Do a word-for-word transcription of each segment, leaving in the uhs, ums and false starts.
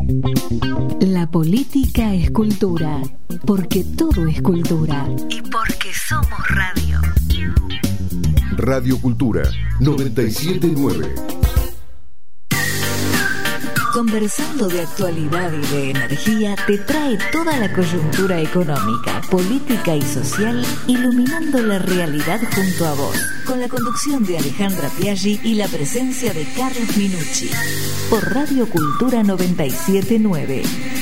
La política es cultura, porque todo es cultura. Y porque somos radio. Radio Cultura noventa y siete punto nueve. Conversando de actualidad y de energía te trae toda la coyuntura económica, política y social, iluminando la realidad junto a vos, con la conducción de Alejandra Piaggi y la presencia de Carlos Minucci, por Radio Cultura noventa y siete punto nueve.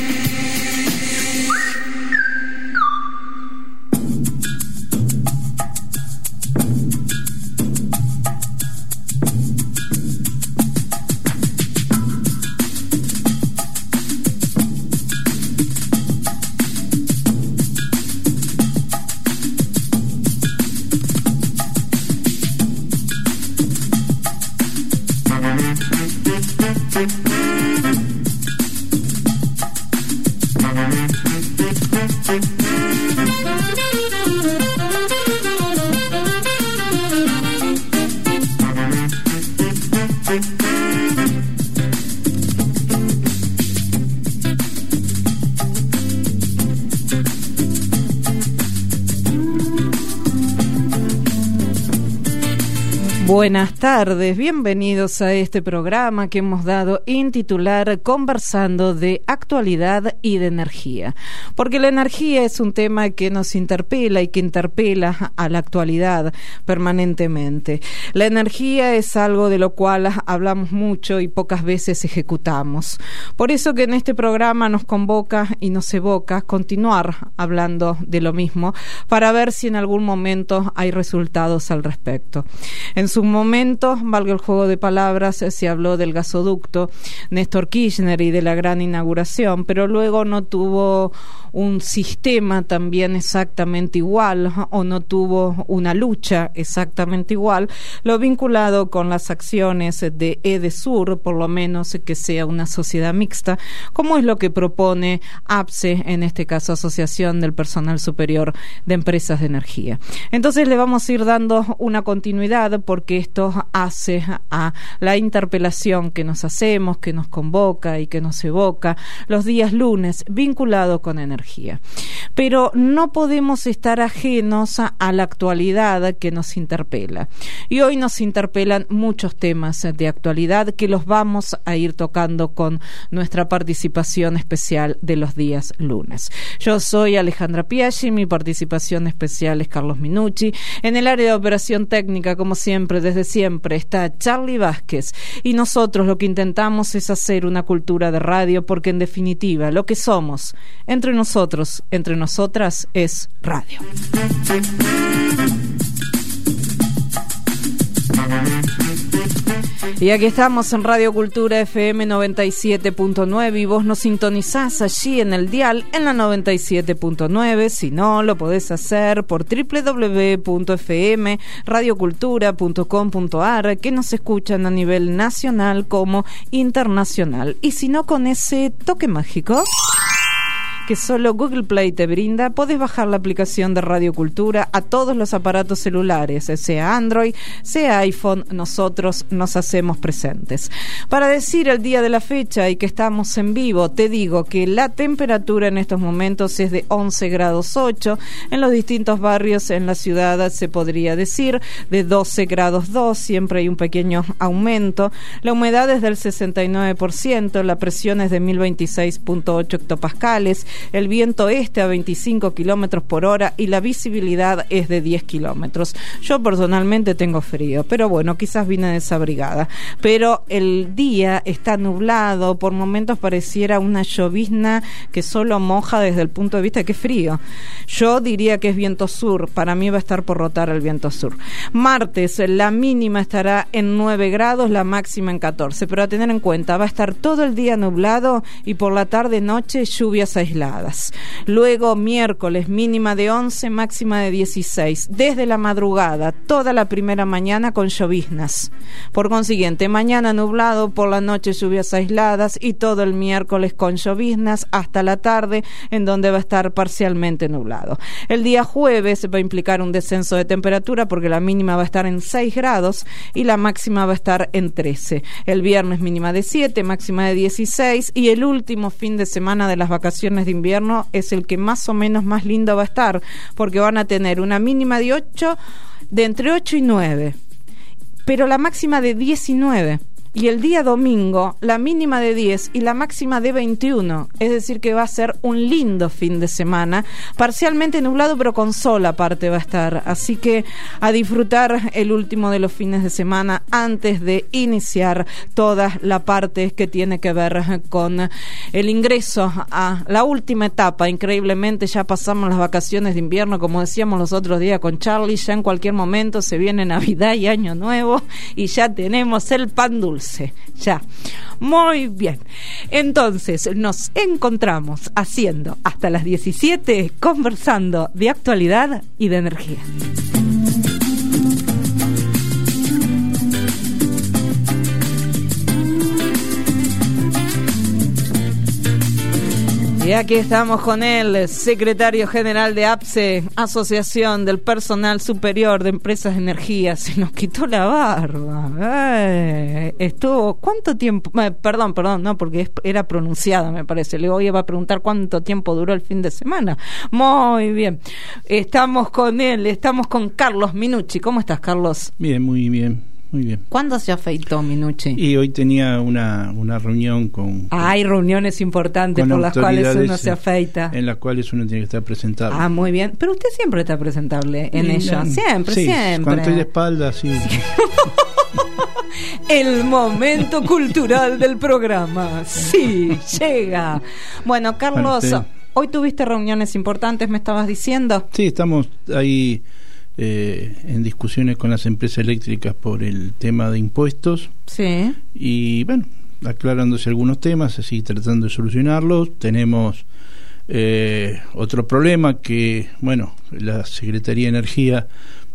Buenas tardes, bienvenidos a este programa que hemos dado en titular Conversando de Actualidad y de Energía, porque la energía es un tema que nos interpela y que interpela a la actualidad permanentemente. La energía es algo de lo cual hablamos mucho y pocas veces ejecutamos. Por eso que en este programa nos convoca y nos evoca continuar hablando de lo mismo para ver si en algún momento hay resultados al respecto. En su momento, valga el juego de palabras, se habló del gasoducto Néstor Kirchner y de la gran inauguración, pero luego no tuvo un sistema también exactamente igual o no tuvo una lucha exactamente igual, lo vinculado con las acciones de EDESUR, por lo menos que sea una sociedad mixta, como es lo que propone APSE, en este caso Asociación del Personal Superior de Empresas de Energía. Entonces le vamos a ir dando una continuidad porque esto hace a la interpelación que nos hacemos, que nos convoca y que nos evoca los días lunes vinculado con energía. Pero no podemos estar ajenos a, a la actualidad que nos interpela. Y hoy nos interpelan muchos temas de actualidad que los vamos a ir tocando con nuestra participación especial de los días lunes. Yo soy Alejandra Piaggi, mi participación especial es Carlos Minucci. En el área de operación técnica, como siempre, desde siempre está Charlie Vázquez, y nosotros lo que intentamos es hacer una cultura de radio, porque en definitiva lo que somos entre nosotros, entre nosotras, es radio. Y aquí estamos en Radio Cultura F M noventa y siete punto nueve y vos nos sintonizás allí en el dial en la noventa y siete punto nueve. Si no, lo podés hacer por doble u doble u doble u punto f m radio cultura punto com punto a r, que nos escuchan a nivel nacional como internacional. Y si no, con ese toque mágico que solo Google Play te brinda, podés bajar la aplicación de Radio Cultura a todos los aparatos celulares, sea Android, sea iPhone, nosotros nos hacemos presentes. Para decir el día de la fecha y que estamos en vivo, te digo que la temperatura en estos momentos es de once grados ocho, en los distintos barrios en la ciudad se podría decir de doce grados dos, siempre hay un pequeño aumento, la humedad es del sesenta y nueve por ciento, la presión es de mil veintiséis punto ocho hectopascales, el viento este a veinticinco kilómetros por hora y la visibilidad es de diez kilómetros. Yo personalmente tengo frío, pero bueno, quizás vine desabrigada. Pero el día está nublado, por momentos pareciera una llovizna que solo moja desde el punto de vista de que es frío. Yo diría que es viento sur, para mí va a estar por rotar el viento sur. Martes, la mínima estará en nueve grados, la máxima en catorce, pero a tener en cuenta, va a estar todo el día nublado y por la tarde-noche lluvias aisladas. aisladas. Luego miércoles mínima de once, máxima de dieciséis. Desde la madrugada, toda la primera mañana con lloviznas. Por consiguiente, mañana nublado, por la noche lluvias aisladas y todo el miércoles con lloviznas hasta la tarde, en donde va a estar parcialmente nublado. El día jueves va a implicar un descenso de temperatura porque la mínima va a estar en seis grados y la máxima va a estar en trece. El viernes mínima de siete, máxima de dieciséis, y el último fin de semana de las vacaciones de invierno es el que más o menos más lindo va a estar, porque van a tener una mínima de ocho, de entre ocho y nueve, pero la máxima de diecinueve. Y el día domingo, la mínima de diez y la máxima de veintiuno. Es decir, que va a ser un lindo fin de semana, parcialmente nublado, pero con sol aparte va a estar. Así que a disfrutar el último de los fines de semana antes de iniciar toda la parte que tiene que ver con el ingreso a la última etapa. Increíblemente ya pasamos las vacaciones de invierno, como decíamos los otros días con Charlie, ya en cualquier momento se viene Navidad y Año Nuevo y ya tenemos el pan dulce. Ya, muy bien. Entonces nos encontramos haciendo hasta las diecisiete conversando de actualidad y de energía. Y aquí estamos con el secretario general de A P S E, Asociación del Personal Superior de Empresas de Energía. Se nos quitó la barba. Ay, estuvo, ¿cuánto tiempo? Eh, perdón, perdón, no, porque era pronunciada, me parece. Le voy a preguntar cuánto tiempo duró el fin de semana. Muy bien. Estamos con él, estamos con Carlos Minucci. ¿Cómo estás, Carlos? Bien, muy bien. Muy bien. ¿Cuándo se afeitó, Minucci? Y hoy tenía una, una reunión con... Ah, hay reuniones importantes por las cuales uno se afeita. En las cuales uno tiene que estar presentable. Ah, muy bien. Pero usted siempre está presentable en ello. Siempre, sí, siempre. Cuando estoy de espalda, sí. El momento cultural del programa. Sí, llega. Bueno, Carlos, bueno, hoy tuviste reuniones importantes, me estabas diciendo. Sí, estamos ahí... Eh, en discusiones con las empresas eléctricas por el tema de impuestos. Sí. Y bueno, aclarándose algunos temas, así tratando de solucionarlos. Tenemos eh, otro problema que, bueno, la Secretaría de Energía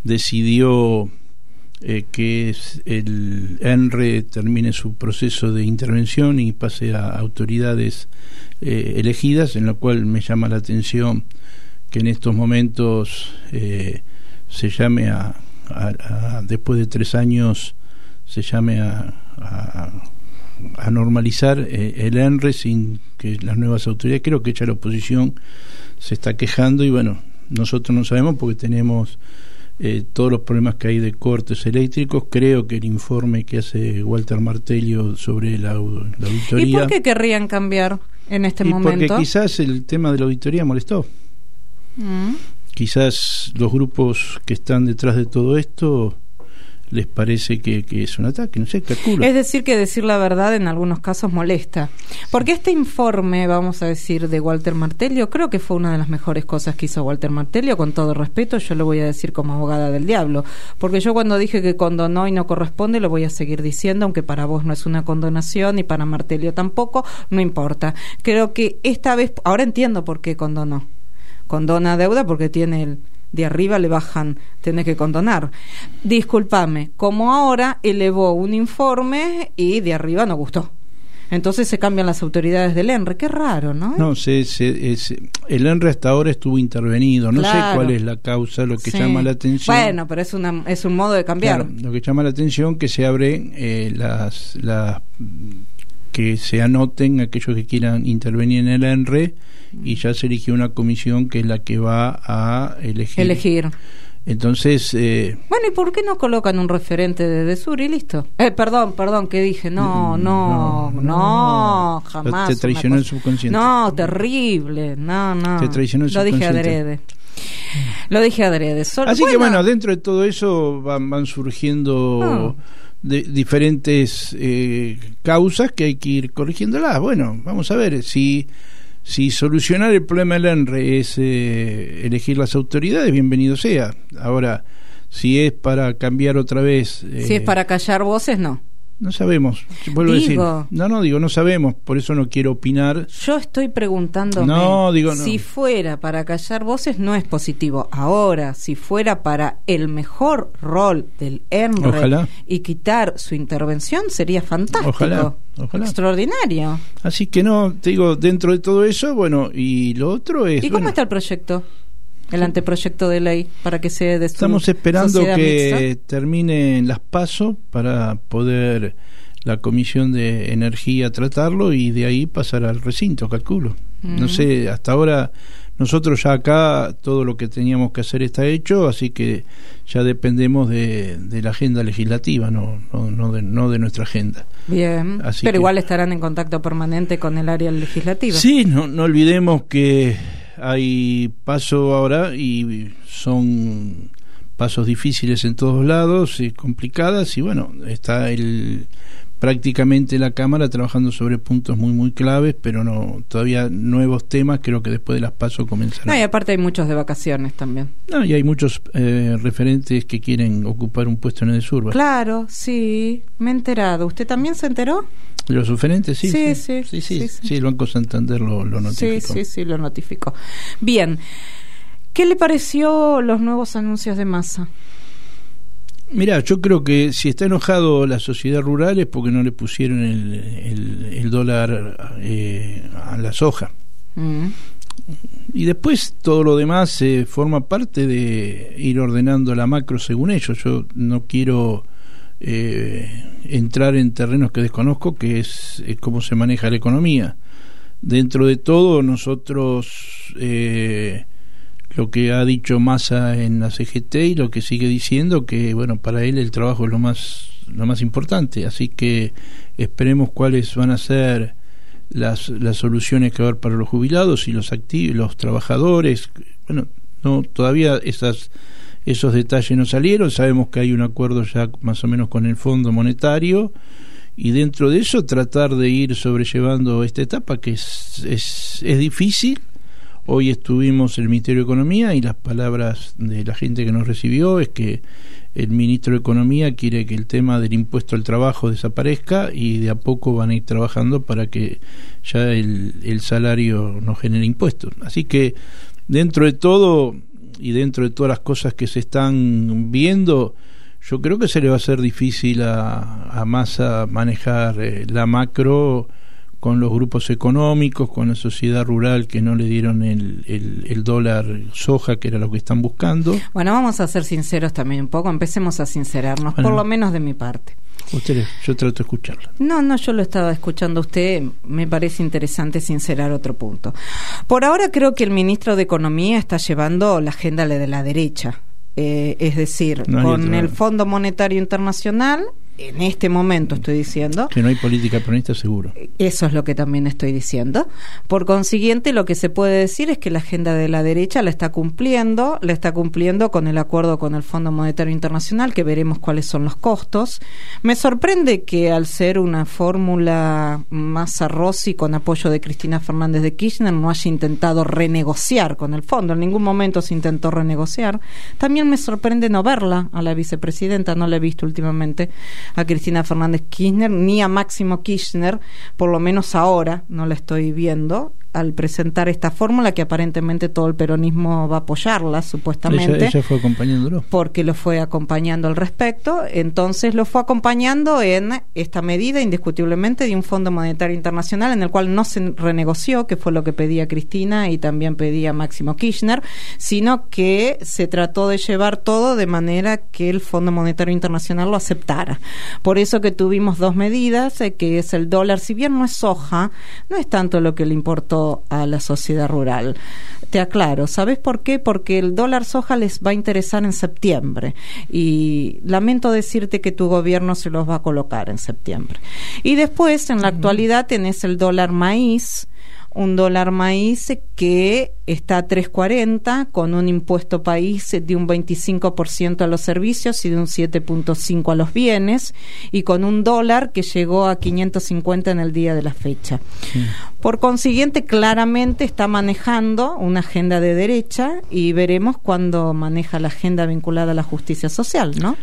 decidió eh, que el ENRE termine su proceso de intervención y pase a autoridades eh, elegidas, en lo cual me llama la atención que en estos momentos eh, se llame a, a, a después de tres años se llame a, a, a normalizar eh, el ENRE sin que las nuevas autoridades. Creo que ya la oposición se está quejando y bueno, nosotros no sabemos porque tenemos eh, todos los problemas que hay de cortes eléctricos. Creo que el informe que hace Walter Martello sobre la, la auditoría... ¿Y por qué querrían cambiar en este y momento? Porque quizás el tema de la auditoría molestó. Mm. Quizás los grupos que están detrás de todo esto les parece que, que es un ataque, no sé, calculo. Es decir, que decir la verdad en algunos casos molesta. Porque este informe, vamos a decir, de Walter Martello, creo que fue una de las mejores cosas que hizo Walter Martello, con todo respeto, yo lo voy a decir como abogada del diablo. Porque yo cuando dije que condonó y no corresponde, lo voy a seguir diciendo, aunque para vos no es una condonación y para Martello tampoco, no importa. Creo que esta vez, ahora entiendo por qué condonó. Condona deuda porque tiene el de arriba, le bajan, tiene que condonar. Discúlpame, como ahora elevó un informe y de arriba no gustó. Entonces se cambian las autoridades del ENRE. Qué raro, ¿no? No, se, se, es, el ENRE hasta ahora estuvo intervenido. No claro. sé cuál es la causa, lo que sí. llama la atención. Bueno, pero es una es un modo de cambiar. Claro, lo que llama la atención que se abren eh, las, las que se anoten aquellos que quieran intervenir en el ENRE y ya se eligió una comisión que es la que va a elegir. Elegir. Entonces... Eh, bueno, ¿y por qué no colocan un referente de Desur y listo? Eh, perdón, perdón, ¿qué dije? No, no, no, no, no jamás. Te traicionó el subconsciente. No, terrible, no, no. Te traicionó el subconsciente. Lo dije adrede. Lo dije adrede. Solo, Así bueno. que bueno, dentro de todo eso van, van surgiendo... Oh. De diferentes eh, causas que hay que ir corrigiéndolas. Bueno, vamos a ver si si solucionar el problema del ENRE es eh, elegir las autoridades, bienvenido sea. Ahora, si es para cambiar otra vez... Eh, si es para callar voces, no. No sabemos, vuelvo digo, a decir. No, no, digo, no sabemos, por eso no quiero opinar. Yo estoy preguntándome, no, digo, no. si fuera para callar voces no es positivo. Ahora, si fuera para el mejor rol del ENRE Ojalá. y quitar su intervención, sería fantástico. Ojalá, ojalá. Extraordinario. Así que no, te digo, dentro de todo eso, bueno, y lo otro es... ¿Y cómo bueno, está el proyecto? El anteproyecto de ley para que se destruya. Estamos esperando que mixta. terminen las PASO para poder la Comisión de Energía tratarlo y de ahí pasar al recinto, calculo. Mm. No sé, hasta ahora nosotros ya acá todo lo que teníamos que hacer está hecho, así que ya dependemos de, de la agenda legislativa, no, no, no, de, no de nuestra agenda. Bien, así pero que, igual estarán en contacto permanente con el área legislativa. Sí, no, no olvidemos que hay paso ahora y son pasos difíciles en todos lados y complicadas, y bueno, está el prácticamente la Cámara trabajando sobre puntos muy muy claves, pero no todavía nuevos temas, creo que después de las pasos comenzarán. No, y aparte hay muchos de vacaciones también. No, y hay muchos eh, referentes que quieren ocupar un puesto en el sur. Claro, sí, me he enterado. ¿Usted también se enteró? Los oferentes, sí sí sí sí, sí, sí, sí, sí. sí, el Banco Santander lo, lo notificó. Sí, sí, sí, lo notificó. Bien, ¿qué le pareció los nuevos anuncios de Massa? Mira, yo creo que si está enojado la sociedad rural es porque no le pusieron el, el, el dólar eh, a la soja. Mm. Y después todo lo demás eh, forma parte de ir ordenando la macro según ellos. Yo no quiero eh, entrar en terrenos que desconozco, que es, es cómo se maneja la economía. Dentro de todo, nosotros... Eh, lo que ha dicho Massa en la C G T y lo que sigue diciendo, que bueno, para él el trabajo es lo más lo más importante, así que esperemos cuáles van a ser las las soluciones que va a haber para los jubilados y los activos, los trabajadores. Bueno, no todavía esas esos detalles no salieron, sabemos que hay un acuerdo ya más o menos con el Fondo Monetario, y dentro de eso tratar de ir sobrellevando esta etapa que es es, es difícil. Hoy estuvimos en el Ministerio de Economía y las palabras de la gente que nos recibió es que el Ministro de Economía quiere que el tema del impuesto al trabajo desaparezca y de a poco van a ir trabajando para que ya el, el salario no genere impuestos. Así que dentro de todo y dentro de todas las cosas que se están viendo, yo creo que se le va a hacer difícil a, a Massa manejar eh, la macro con los grupos económicos, con la sociedad rural que no le dieron el, el, el dólar soja, que era lo que están buscando. Bueno, vamos a ser sinceros también un poco, empecemos a sincerarnos, bueno, por lo menos de mi parte. Usted, yo trato de escucharla. No, no, yo lo estaba escuchando a usted, me parece interesante sincerar otro punto. Por ahora creo que el ministro de Economía está llevando la agenda de la derecha, eh, es decir, no con el Fondo Monetario Internacional. En este momento estoy diciendo que no hay política peronista, seguro. Eso es lo que también estoy diciendo. Por consiguiente, lo que se puede decir es que la agenda de la derecha la está cumpliendo, la está cumpliendo con el acuerdo con el Fondo Monetario Internacional, que veremos cuáles son los costos. Me sorprende que al ser una fórmula Massa-Rossi con apoyo de Cristina Fernández de Kirchner no haya intentado renegociar con el fondo. En ningún momento se intentó renegociar. También me sorprende no verla a la vicepresidenta, no la he visto últimamente a Cristina Fernández Kirchner ni a Máximo Kirchner, por lo menos ahora no la estoy viendo al presentar esta fórmula que aparentemente todo el peronismo va a apoyarla supuestamente. Ella, ella fue acompañándolo. Porque lo fue acompañando al respecto, entonces lo fue acompañando en esta medida indiscutiblemente de un Fondo Monetario Internacional en el cual no se renegoció, que fue lo que pedía Cristina y también pedía Máximo Kirchner, sino que se trató de llevar todo de manera que el Fondo Monetario Internacional lo aceptara. Por eso que tuvimos dos medidas, eh, que es el dólar, si bien no es soja, no es tanto lo que le importó a la sociedad rural. Te aclaro, ¿sabes por qué? Porque el dólar soja les va a interesar en septiembre y lamento decirte que tu gobierno se los va a colocar en septiembre. Y después, en la actualidad, tenés el dólar maíz, un dólar maíz que está a tres cuarenta con un impuesto país de un veinticinco por ciento a los servicios y de un siete punto cinco por ciento a los bienes, y con un dólar que llegó a quinientos cincuenta en el día de la fecha. Sí. Por consiguiente, claramente está manejando una agenda de derecha y veremos cuándo maneja la agenda vinculada a la justicia social, ¿no?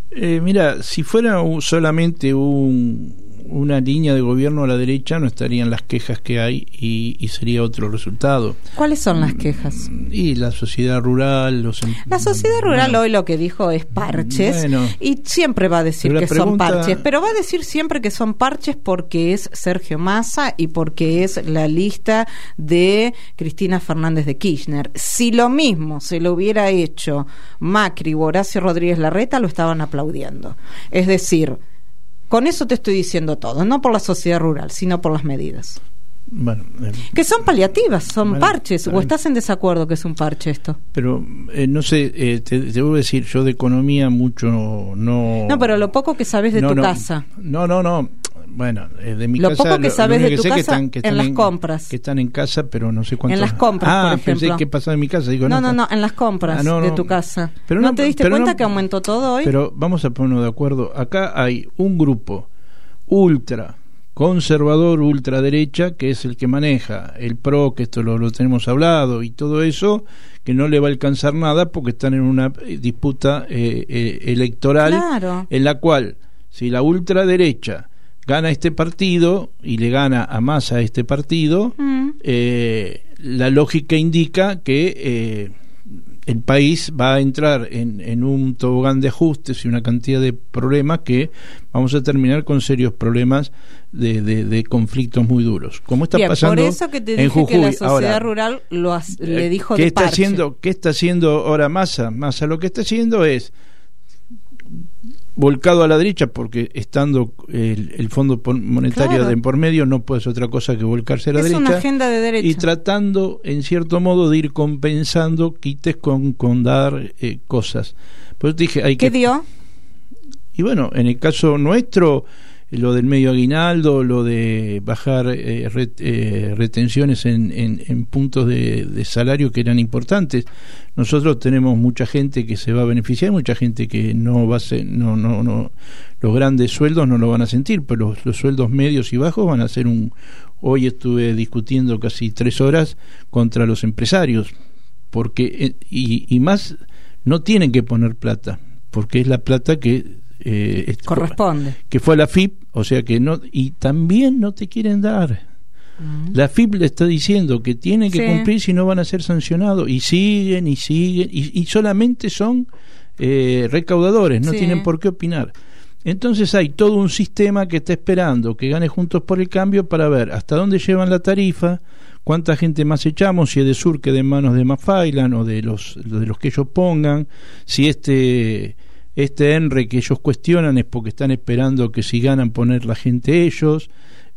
Eh, mira, si fuera un, solamente un, una línea de gobierno a la derecha, no estarían las quejas que hay y, y sería otro resultado. ¿Cuáles son las quejas? Y la sociedad rural, los em- La sociedad rural bueno, hoy lo que dijo es parches, bueno, y siempre va a decir que pregunta, son parches, pero va a decir siempre que son parches porque es Sergio Massa y porque es la lista de Cristina Fernández de Kirchner. Si lo mismo se lo hubiera hecho Macri o Horacio Rodríguez Larreta, lo estaban aplaudiendo. Es decir, con eso te estoy diciendo todo, no por la sociedad rural, sino por las medidas. Bueno, eh, que son paliativas, son bueno, parches. ¿O estás en desacuerdo que es un parche esto? Pero eh, no sé, eh, te, te voy a decir, yo de economía mucho no... No, pero lo poco que sabes de no, tu no, casa. No, no, no. Bueno, eh, de mi lo casa... poco que lo, sabes lo de tu que casa que están, que en están las compras. Que están en casa, pero no sé cuánto... En las compras, ah, por ejemplo. pensé que pasaba en mi casa. Digo, no, no, no, no, en las compras ah, no, de no, tu casa. Pero ¿No, no te diste pero cuenta no, que aumentó todo hoy? Pero vamos a ponernos de acuerdo. Acá hay un grupo ultra conservador, ultraderecha, que es el que maneja el P R O, que esto lo, lo tenemos hablado, y todo eso, que no le va a alcanzar nada porque están en una disputa eh, eh, electoral, claro, en la cual, si la ultraderecha gana este partido y le gana a Massa este partido, mm. eh, la lógica indica que eh, el país va a entrar en, en un tobogán de ajustes y una cantidad de problemas que vamos a terminar con serios problemas de, de, de conflictos muy duros. Como está Bien, pasando por eso que te dije en Jujuy. Que la sociedad ahora, rural lo has, le dijo ¿qué de está parche? haciendo, ¿Qué está haciendo ahora Massa? Massa lo que está haciendo es volcado a la derecha, porque estando el, el Fondo Monetario claro. de por medio no puede ser otra cosa que volcarse a la es derecha, una agenda de derecha, y tratando en cierto modo de ir compensando quites con, con dar eh, cosas. Pues dije, hay ¿qué que... dio? Y bueno, en el caso nuestro, lo del medio aguinaldo, lo de bajar eh, ret, eh, retenciones en, en, en puntos de, de salario que eran importantes. Nosotros tenemos mucha gente que se va a beneficiar, mucha gente que no va a ser, no, no, no, los grandes sueldos no lo van a sentir, pero los, los sueldos medios y bajos van a ser un... Hoy estuve discutiendo casi tres horas contra los empresarios, porque y, y más no tienen que poner plata, porque es la plata que Eh, corresponde, que fue a la F I P, o sea que no, y también no te quieren dar. Mm. La F I P le está diciendo que tienen que sí. cumplir, si no van a ser sancionados, y siguen y siguen y, y solamente son eh, recaudadores, no sí. tienen por qué opinar. Entonces hay todo un sistema que está esperando que gane Juntos por el Cambio para ver hasta dónde llevan la tarifa, cuánta gente más echamos, si es de Sur que de manos de Mafailan o de los de los que ellos pongan, si este Este ENRE que ellos cuestionan es porque están esperando que si ganan poner la gente ellos.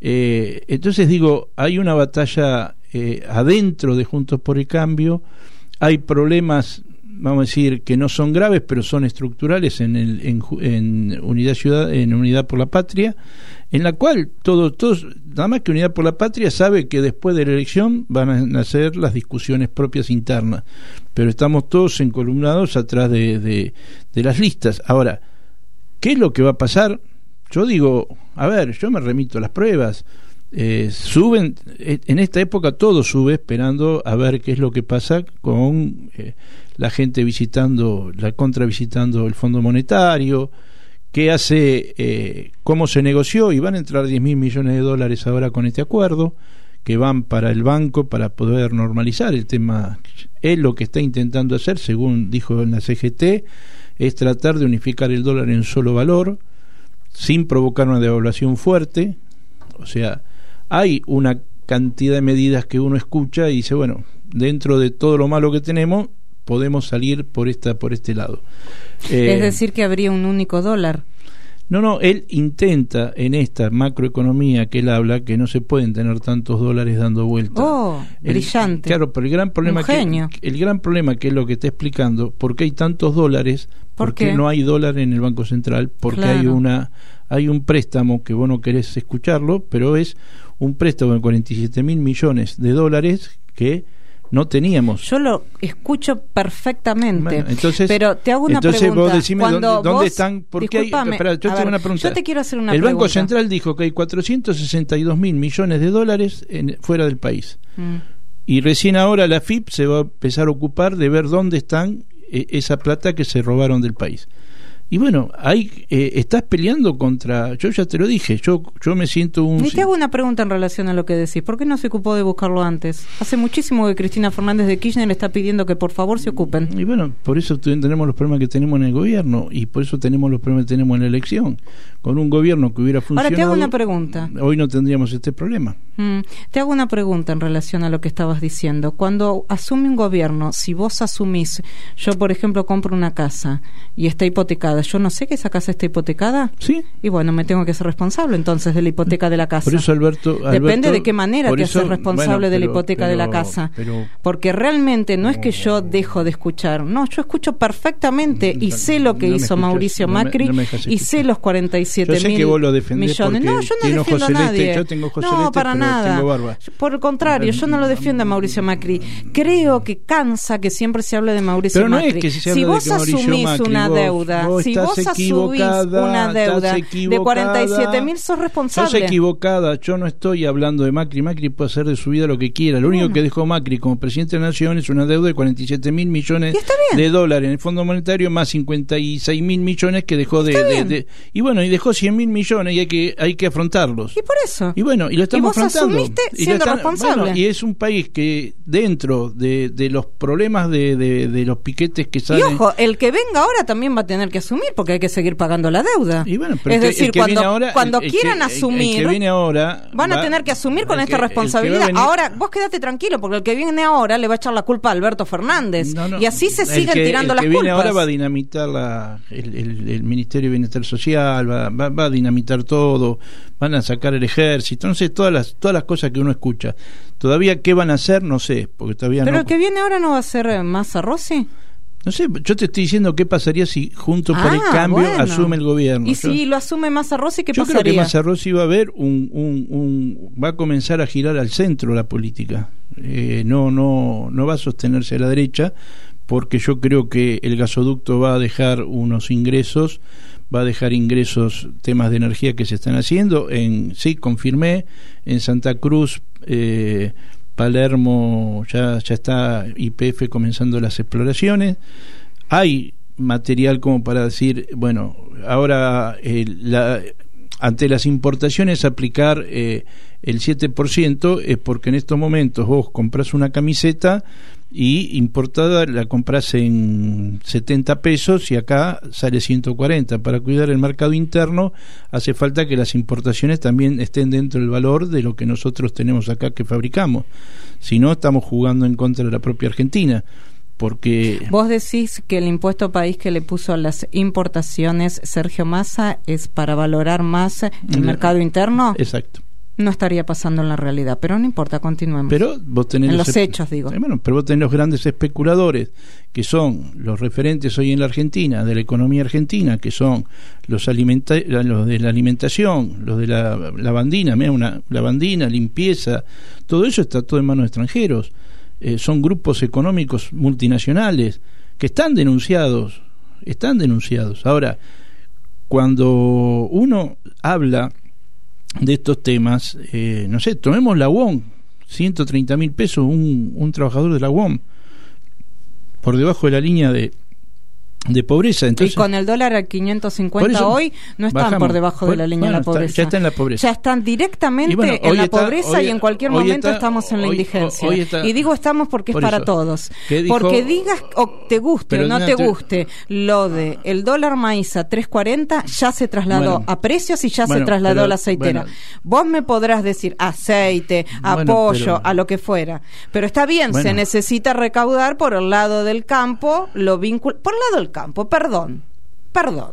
Eh, entonces digo, hay una batalla eh, adentro de Juntos por el Cambio, hay problemas, vamos a decir, que no son graves, pero son estructurales en, el, en, en Unidad Ciudad, en Unidad por la Patria, en la cual todos, todos, nada más que Unidad por la Patria sabe que después de la elección van a nacer las discusiones propias internas, pero estamos todos encolumnados atrás de, de, de las listas. Ahora, ¿qué es lo que va a pasar? Yo digo, a ver, yo me remito a las pruebas, eh, suben, en esta época todo sube esperando a ver qué es lo que pasa con eh, la gente visitando, la contra visitando el Fondo Monetario, qué hace, eh, cómo se negoció, y van a entrar diez mil millones de dólares ahora con este acuerdo, que van para el banco para poder normalizar el tema. Él lo que está intentando hacer, según dijo en la C G T, es tratar de unificar el dólar en solo valor, sin provocar una devaluación fuerte. O sea, hay una cantidad de medidas que uno escucha y dice, bueno, dentro de todo lo malo que tenemos, podemos salir por esta por este lado. Eh, es decir, que habría un único dólar. No, no, él intenta en esta macroeconomía que él habla que no se pueden tener tantos dólares dando vuelta. Oh, el, brillante. Claro, pero el gran problema que el gran problema que es lo que está explicando, ¿por qué hay tantos dólares? ¿Por porque qué? No hay dólar en el Banco Central, porque claro. hay una hay un préstamo que vos no querés escucharlo, pero es un préstamo de cuarenta y siete mil millones de dólares que no teníamos. Yo lo escucho perfectamente. Bueno, entonces, pero te hago una entonces pregunta. Vos decime Cuando dónde, dónde vos, están. Porque hay, espera, yo, te ver, una pregunta. yo te quiero hacer una El pregunta. Banco Central dijo que hay cuatrocientos sesenta y dos mil millones de dólares en, fuera del país. Mm. Y recién ahora la F I P se va a empezar a ocupar de ver dónde están eh, esa plata que se robaron del país. Y bueno, ahí eh, estás peleando contra... Yo ya te lo dije, yo yo me siento un... Y te hago una pregunta en relación a lo que decís. ¿Por qué no se ocupó de buscarlo antes? Hace muchísimo que Cristina Fernández de Kirchner está pidiendo que por favor se ocupen. Y bueno, por eso tenemos los problemas que tenemos en el gobierno y por eso tenemos los problemas que tenemos en la elección. Con un gobierno que hubiera funcionado... Ahora te hago una pregunta. Hoy no tendríamos este problema. Mm, te hago una pregunta en relación a lo que estabas diciendo. Cuando asume un gobierno, si vos asumís, yo por ejemplo compro una casa y está hipotecada, ¿yo no sé que esa casa está hipotecada? Sí. Y bueno, me tengo que ser responsable entonces de la hipoteca de la casa. Por eso, Alberto... Depende Alberto, de qué manera te eso, haces responsable bueno, pero, de la hipoteca pero, de la casa. Pero, Porque realmente no es que yo dejo de escuchar, no, yo escucho perfectamente y sé lo que no hizo escuchas, Mauricio no me, Macri no me y sé los cuarenta y siete mil millones. Yo sé que vos lo defendés millones. No, yo no tiene defiendo ojos a nadie. celestes, yo tengo ojos no, celestes, para pero nada. tengo barba. Por el contrario, yo no lo defiendo a Mauricio Macri. Creo que cansa que siempre se hable de Mauricio pero no Macri. Es que se si habla vos de que asumís Macri, una vos, deuda, vos si vos asumís una deuda de cuarenta y siete mil, sos responsable. Sos equivocada, yo no estoy hablando de Macri. Macri puede hacer de su vida lo que quiera. Lo único bueno. que dejó Macri como presidente de la Nación es una deuda de cuarenta y siete mil millones de dólares en el Fondo Monetario, más cincuenta y seis mil millones que dejó de, de, de y bueno, y dejó cien mil millones y hay que hay que afrontarlos. Y por eso. Y bueno, y lo estamos y vos afrontando. Asumiste y siendo están, responsable. Bueno, y es un país que dentro de, de los problemas de, de, de los piquetes que salen. Y ojo, el que venga ahora también va a tener que asumir porque hay que seguir pagando la deuda. Y bueno, pero es el que, decir, el que cuando, ahora, cuando el, el quieran que, asumir, el que viene ahora van va, a tener que asumir con esta que, responsabilidad. Venir, ahora, vos quédate tranquilo porque el que viene ahora le va a echar la culpa a Alberto Fernández. No, no, y así se siguen que, tirando las culpas. El que viene ahora va a dinamitar la, el, el, el Ministerio de Bienestar Social, va, va, va a dinamitar todo, van a sacar el ejército, no sé, todas las, todas las cosas que uno escucha. Todavía qué van a hacer, no sé, porque todavía ¿Pero no... el que viene ahora no va a ser Massa Rossi? No sé, yo te estoy diciendo qué pasaría si Juntos ah, por el Cambio bueno. asume el gobierno. ¿Y yo, si lo asume Massa Rossi, qué yo pasaría? Yo creo que Massa Rossi va a ver un, un, un va a comenzar a girar al centro la política. Eh, no, no, no va a sostenerse a la derecha, porque yo creo que el gasoducto va a dejar unos ingresos, va a dejar ingresos, temas de energía que se están haciendo. En sí, confirmé, en Santa Cruz, eh, Palermo, ya, ya está Y P F comenzando las exploraciones. Hay material como para decir, bueno, ahora eh, la, ante las importaciones aplicar eh, el siete por ciento es porque en estos momentos vos compras una camiseta y importada la compras en setenta pesos y acá sale ciento cuarenta. Para cuidar el mercado interno hace falta que las importaciones también estén dentro del valor de lo que nosotros tenemos acá que fabricamos, si no estamos jugando en contra de la propia Argentina. Porque vos decís que el impuesto país que le puso a las importaciones Sergio Massa es para valorar más el no, mercado interno. Exacto. No estaría pasando en la realidad, pero no importa, continuemos. Pero vos tenés en los, los hechos, digo. Bueno, pero vos tenés los grandes especuladores, que son los referentes hoy en la Argentina, de la economía argentina, que son los, alimenta los de la alimentación, los de la lavandina, mira, una lavandina, limpieza, todo eso está todo en manos de extranjeros. Eh, son grupos económicos multinacionales que están denunciados, están denunciados. Ahora, cuando uno habla de estos temas, eh, no sé, tomemos la U O M, ciento treinta mil pesos un, un trabajador de la U O M, por debajo de la línea de de pobreza. Entonces, y con el dólar a quinientos cincuenta hoy no están bajamos, por debajo de la línea bueno, de la pobreza. Está, ya está en la pobreza. Ya están directamente bueno, en la está, pobreza hoy, y en cualquier momento está, estamos en la hoy, indigencia. Hoy está, y digo estamos porque por es para eso, todos. Dijo, porque digas o te guste o no te guste lo de el dólar maíz a tres cuarenta ya se trasladó bueno, a precios y ya bueno, se trasladó pero, a la aceitera. Bueno, Vos me podrás decir aceite, bueno, apoyo, pero, a lo que fuera. Pero está bien, bueno, se necesita recaudar por el lado del campo, lo vincul por el lado del campo, perdón, perdón.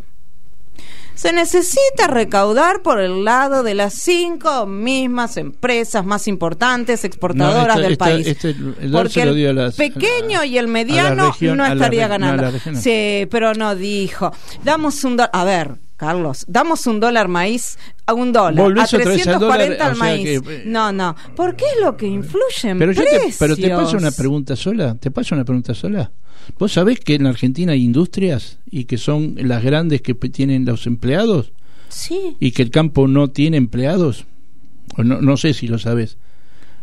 Se necesita recaudar por el lado de las cinco mismas empresas más importantes exportadoras no, este, del esta, país. Este, el porque el dio las, pequeño a, y el mediano región, no estaría la, ganando. No, sí, pero no dijo. Damos un dólar. A ver, Carlos, damos un dólar maíz a un dólar, a trescientos cuarenta al maíz. Que, no, no. ¿Por qué es lo que influye en pero precios? Te, pero te paso una pregunta sola. ¿Te paso una pregunta sola? ¿Vos sabés que en Argentina hay industrias y que son las grandes que tienen los empleados? Sí. ¿Y que el campo no tiene empleados? O no, no sé si lo sabés.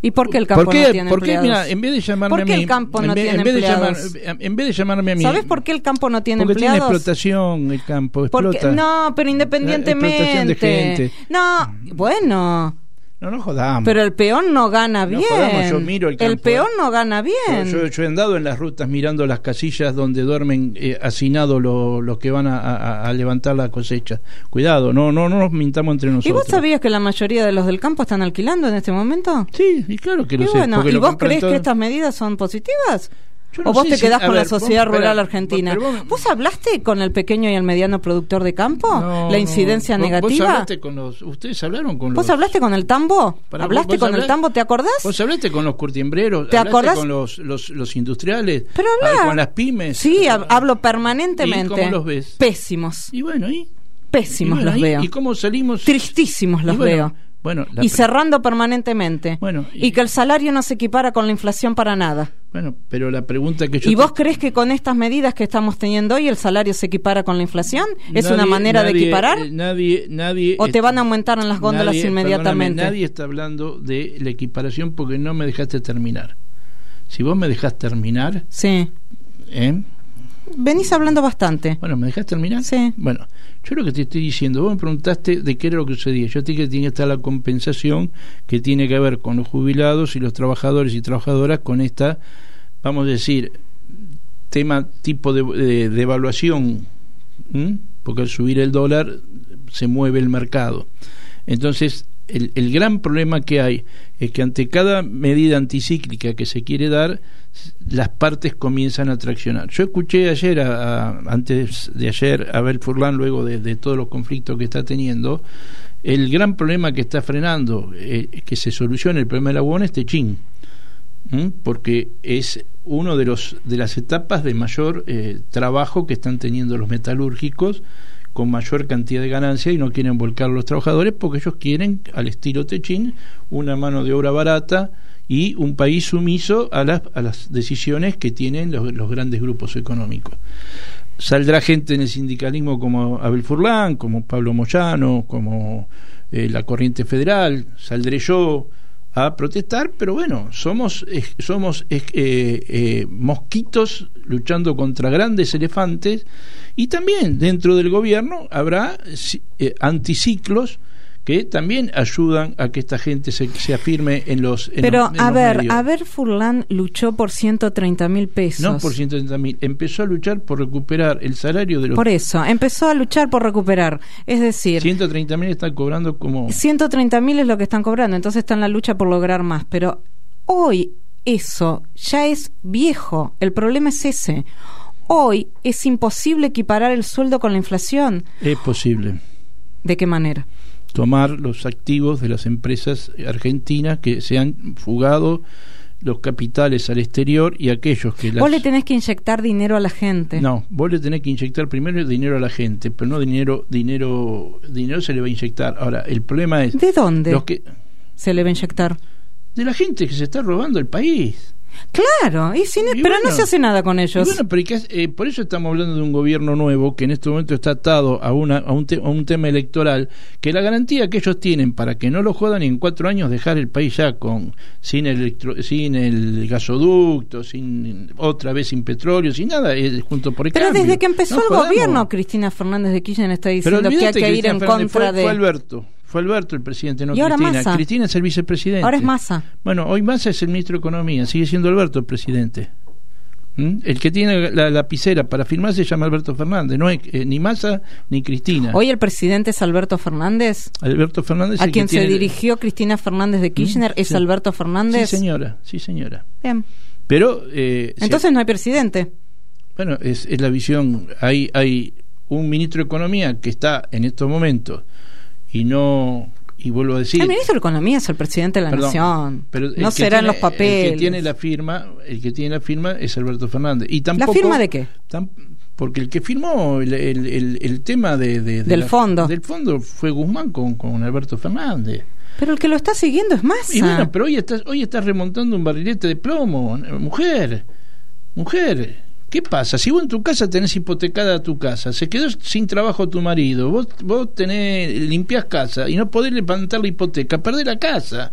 ¿Y por qué el campo ¿Por qué? no tiene ¿Por qué? empleados? Mira, en vez de llamarme ¿Por qué a mí, el campo no en vez, tiene en vez de empleados? llamar, en vez de llamarme a mí, ¿Sabes por qué el campo no tiene porque empleados? tiene explotación el campo, Porque, explota. no, pero independientemente. Explotación de gente. No, bueno. No, no jodamos. Pero el peón no gana No bien. jodamos, yo miro el campo, peón eh. no gana bien. Yo, yo, yo he andado en las rutas mirando las casillas donde duermen eh, hacinados los lo que van a, a, a levantar la cosecha. Cuidado, no, no, no nos mintamos entre nosotros. ¿Y vos sabías que la mayoría de los del campo están alquilando en este momento? Sí, y claro que lo Y sé. bueno, porque ¿y lo vos compran crees todo. que estas medidas son positivas? Yo no ¿O vos sé te si- quedás a con ver, la sociedad vos- rural espera, argentina? pero vos- ¿Vos hablaste con el pequeño y el mediano productor de campo? No, ¿La incidencia no. ¿Vos- negativa? Vos hablaste con los, ¿Ustedes hablaron con ¿Vos los... hablaste con el tambo? Pará, ¿Hablaste vos con el hablás- tambo? ¿Te acordás? ¿Vos hablaste con los curtiembreros? ¿Te ¿Hablaste acordás? con los, los, los industriales? Pero Ah, habla. ¿Con las pymes? Sí, Ah, hab- hablo permanentemente. ¿Y cómo los ves? Pésimos. Y bueno, ¿y? Pésimos Y bueno, los ¿y? veo. ¿Y cómo salimos? Tristísimos los Y bueno, veo. Bueno, la Y pre- cerrando permanentemente. Bueno, y- y que el salario no se equipara con la inflación para nada. Bueno, pero la pregunta que yo... ¿Y te- vos crees que con estas medidas que estamos teniendo hoy el salario se equipara con la inflación? ¿Es Nadie- una manera de nadie- equiparar? eh, Nadie, nadie... ¿O te van a aumentar en las góndolas nadie- inmediatamente? perdóname, nadie está hablando de la equiparación porque no me dejaste terminar. Si vos me dejás terminar, Sí. ¿eh? Venís hablando bastante. Bueno, ¿me dejás terminar? Sí. Bueno, yo lo que te estoy diciendo, vos me preguntaste de qué era lo que sucedía. Yo te dije que tiene que estar la compensación que tiene que ver con los jubilados y los trabajadores y trabajadoras con esta, vamos a decir, tema tipo de, de, de evaluación, ¿m? Porque al subir el dólar se mueve el mercado. Entonces, el, el gran problema que hay es que ante cada medida anticíclica que se quiere dar, las partes comienzan a traccionar. Yo escuché ayer, a, a, antes de ayer, a Abel Furlan, luego de, de todos los conflictos que está teniendo, el gran problema que está frenando eh, que se solucione el problema del agua es Techín, ¿m? Porque es uno de los de las etapas de mayor eh, trabajo que están teniendo los metalúrgicos, con mayor cantidad de ganancia, y no quieren volcar a los trabajadores porque ellos quieren, al estilo Techín, una mano de obra barata y un país sumiso a las, a las decisiones que tienen los, los grandes grupos económicos. Saldrá gente en el sindicalismo como Abel Furlan, como Pablo Moyano, como eh, la Corriente Federal, saldré yo a protestar, pero bueno, somos eh, somos eh, eh, mosquitos luchando contra grandes elefantes, y también dentro del gobierno habrá eh, anticiclos que también ayudan a que esta gente se, se afirme en los en Pero, los, en a los ver, medios. a ver, Furlan luchó por ciento treinta mil pesos. No por ciento treinta mil, empezó a luchar por recuperar el salario de los... Por eso, empezó a luchar por recuperar. Es decir, ciento treinta mil están cobrando como... ciento treinta mil es lo que están cobrando, entonces está en la lucha por lograr más. Pero hoy eso ya es viejo, el problema es ese. Hoy es imposible equiparar el sueldo con la inflación. Es posible ¿De qué manera? tomar los activos de las empresas argentinas que se han fugado los capitales al exterior, y aquellos que las... Vos le tenés que inyectar dinero a la gente. No, vos le tenés que inyectar primero el dinero a la gente, pero no dinero, dinero, dinero se le va a inyectar. Ahora, el problema es... ¿De dónde Los que, se le va a inyectar? de la gente que se está robando el país. Claro, y sin, Y pero bueno, no se hace nada con ellos. Y bueno, pero ¿y qué hace? Eh, por eso estamos hablando de un gobierno nuevo que en este momento está atado a, una, a, un, te, a un tema electoral, que la garantía que ellos tienen para que no lo jodan y en cuatro años dejar el país ya con sin el, electro, sin el gasoducto, sin otra vez sin petróleo, sin nada, eh, junto por el Pero cambio. desde que empezó No el jodamos. gobierno, Cristina Fernández de Kirchner está Pero diciendo que hay olvídate que ir Cristina en Fernández, contra fue, de... fue Alberto. Fue Alberto el presidente, no Y ahora Cristina. Massa. Cristina es el vicepresidente. Ahora es Massa. Bueno, hoy Massa es el ministro de Economía, sigue siendo Alberto el presidente. ¿Mm? El que tiene la lapicera para firmar se llama Alberto Fernández, no es eh, ni Massa ni Cristina. Hoy el presidente es Alberto Fernández. Alberto Fernández A el quien que se tiene... dirigió Cristina Fernández de Kirchner ¿Mm? es Sí. Alberto Fernández. Sí, señora, sí, señora. Bien. Pero... Eh, Entonces si... no hay presidente. Bueno, es, es la visión. Hay, hay un ministro de Economía que está en estos momentos y no... Y vuelvo a decir... El ministro de Economía es el presidente de la Perdón, nación. pero el No que será en tiene- los papeles. El que tiene la firma, el que tiene la firma es Alberto Fernández. Y tampoco, ¿La firma de qué? Tam, porque el que firmó el, el, el, el tema de, de, de Del la, fondo. del fondo fue Guzmán con, con Alberto Fernández. Pero el que lo está siguiendo es Massa. Y bueno, pero hoy estás, hoy estás remontando un barrilete de plomo, mujer, mujer. ¿Qué pasa? Si vos en tu casa tenés hipotecada tu casa, se quedó sin trabajo tu marido, vos, vos tenés, limpiás casa y no podés levantar la hipoteca, perdés la casa.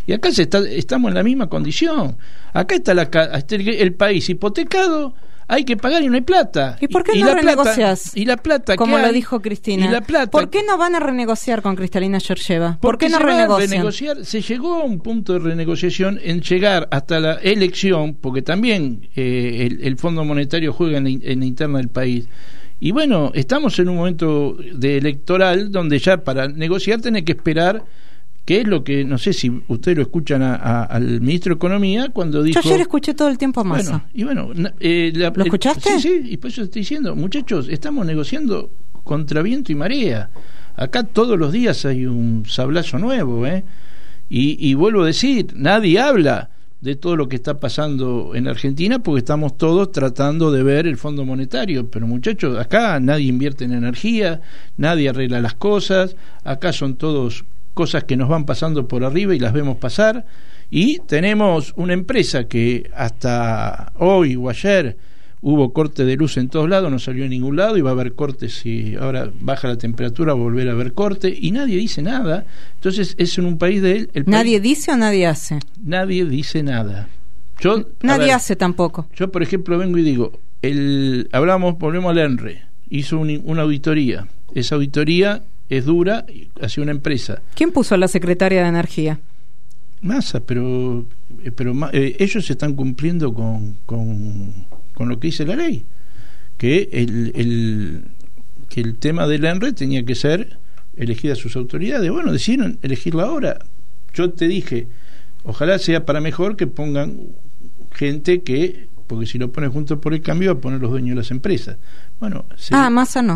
Y acá se está, estamos en la misma condición. Acá está, la, está el, el país hipotecado, hay que pagar y no hay plata. ¿Y por qué y, no y renegocias? Y la plata, como lo dijo Cristina. Y la plata, ¿por qué no van a renegociar con Cristalina Georgieva? ¿Por qué no renegocian? renegociar, se llegó a un punto de renegociación en llegar hasta la elección, porque también eh, el, el Fondo Monetario juega en la, en la interna del país. Y bueno, estamos en un momento de electoral donde ya para negociar tenés que esperar. Que es lo que, no sé si ustedes lo escuchan a, a, al ministro de Economía cuando dijo... Yo ayer escuché todo el tiempo a Massa. Bueno, y bueno, eh, la, ¿lo escuchaste? El, sí, sí, y por eso estoy diciendo, muchachos, estamos negociando contra viento y marea. Acá todos los días hay un sablazo nuevo, ¿eh? Y, y vuelvo a decir, nadie habla de todo lo que está pasando en Argentina porque estamos todos tratando de ver el Fondo Monetario, pero muchachos, acá nadie invierte en energía, nadie arregla las cosas, acá son todos... cosas que nos van pasando por arriba y las vemos pasar, y tenemos una empresa que hasta hoy o ayer hubo corte de luz en todos lados, no salió en ningún lado, y va a haber cortes si ahora baja la temperatura, volver a haber corte, y nadie dice nada. Entonces es en un país de él el ¿nadie país, dice o nadie hace? Nadie dice nada. Yo, nadie ver, hace tampoco. Yo, por ejemplo, vengo y digo, el hablamos, volvemos al ENRE, hizo un, una auditoría, esa auditoría es dura hacia una empresa. ¿Quién puso a la secretaria de Energía? Massa, pero pero eh, ellos están cumpliendo con, con, con lo que dice la ley, que el, el que el tema del ENRE tenía que ser elegida sus autoridades. Bueno, decidieron elegirla ahora. Yo te dije, ojalá sea para mejor que pongan gente que, porque si lo pones juntos por el cambio va a poner los dueños de las empresas. Bueno, se, ah, Massa no.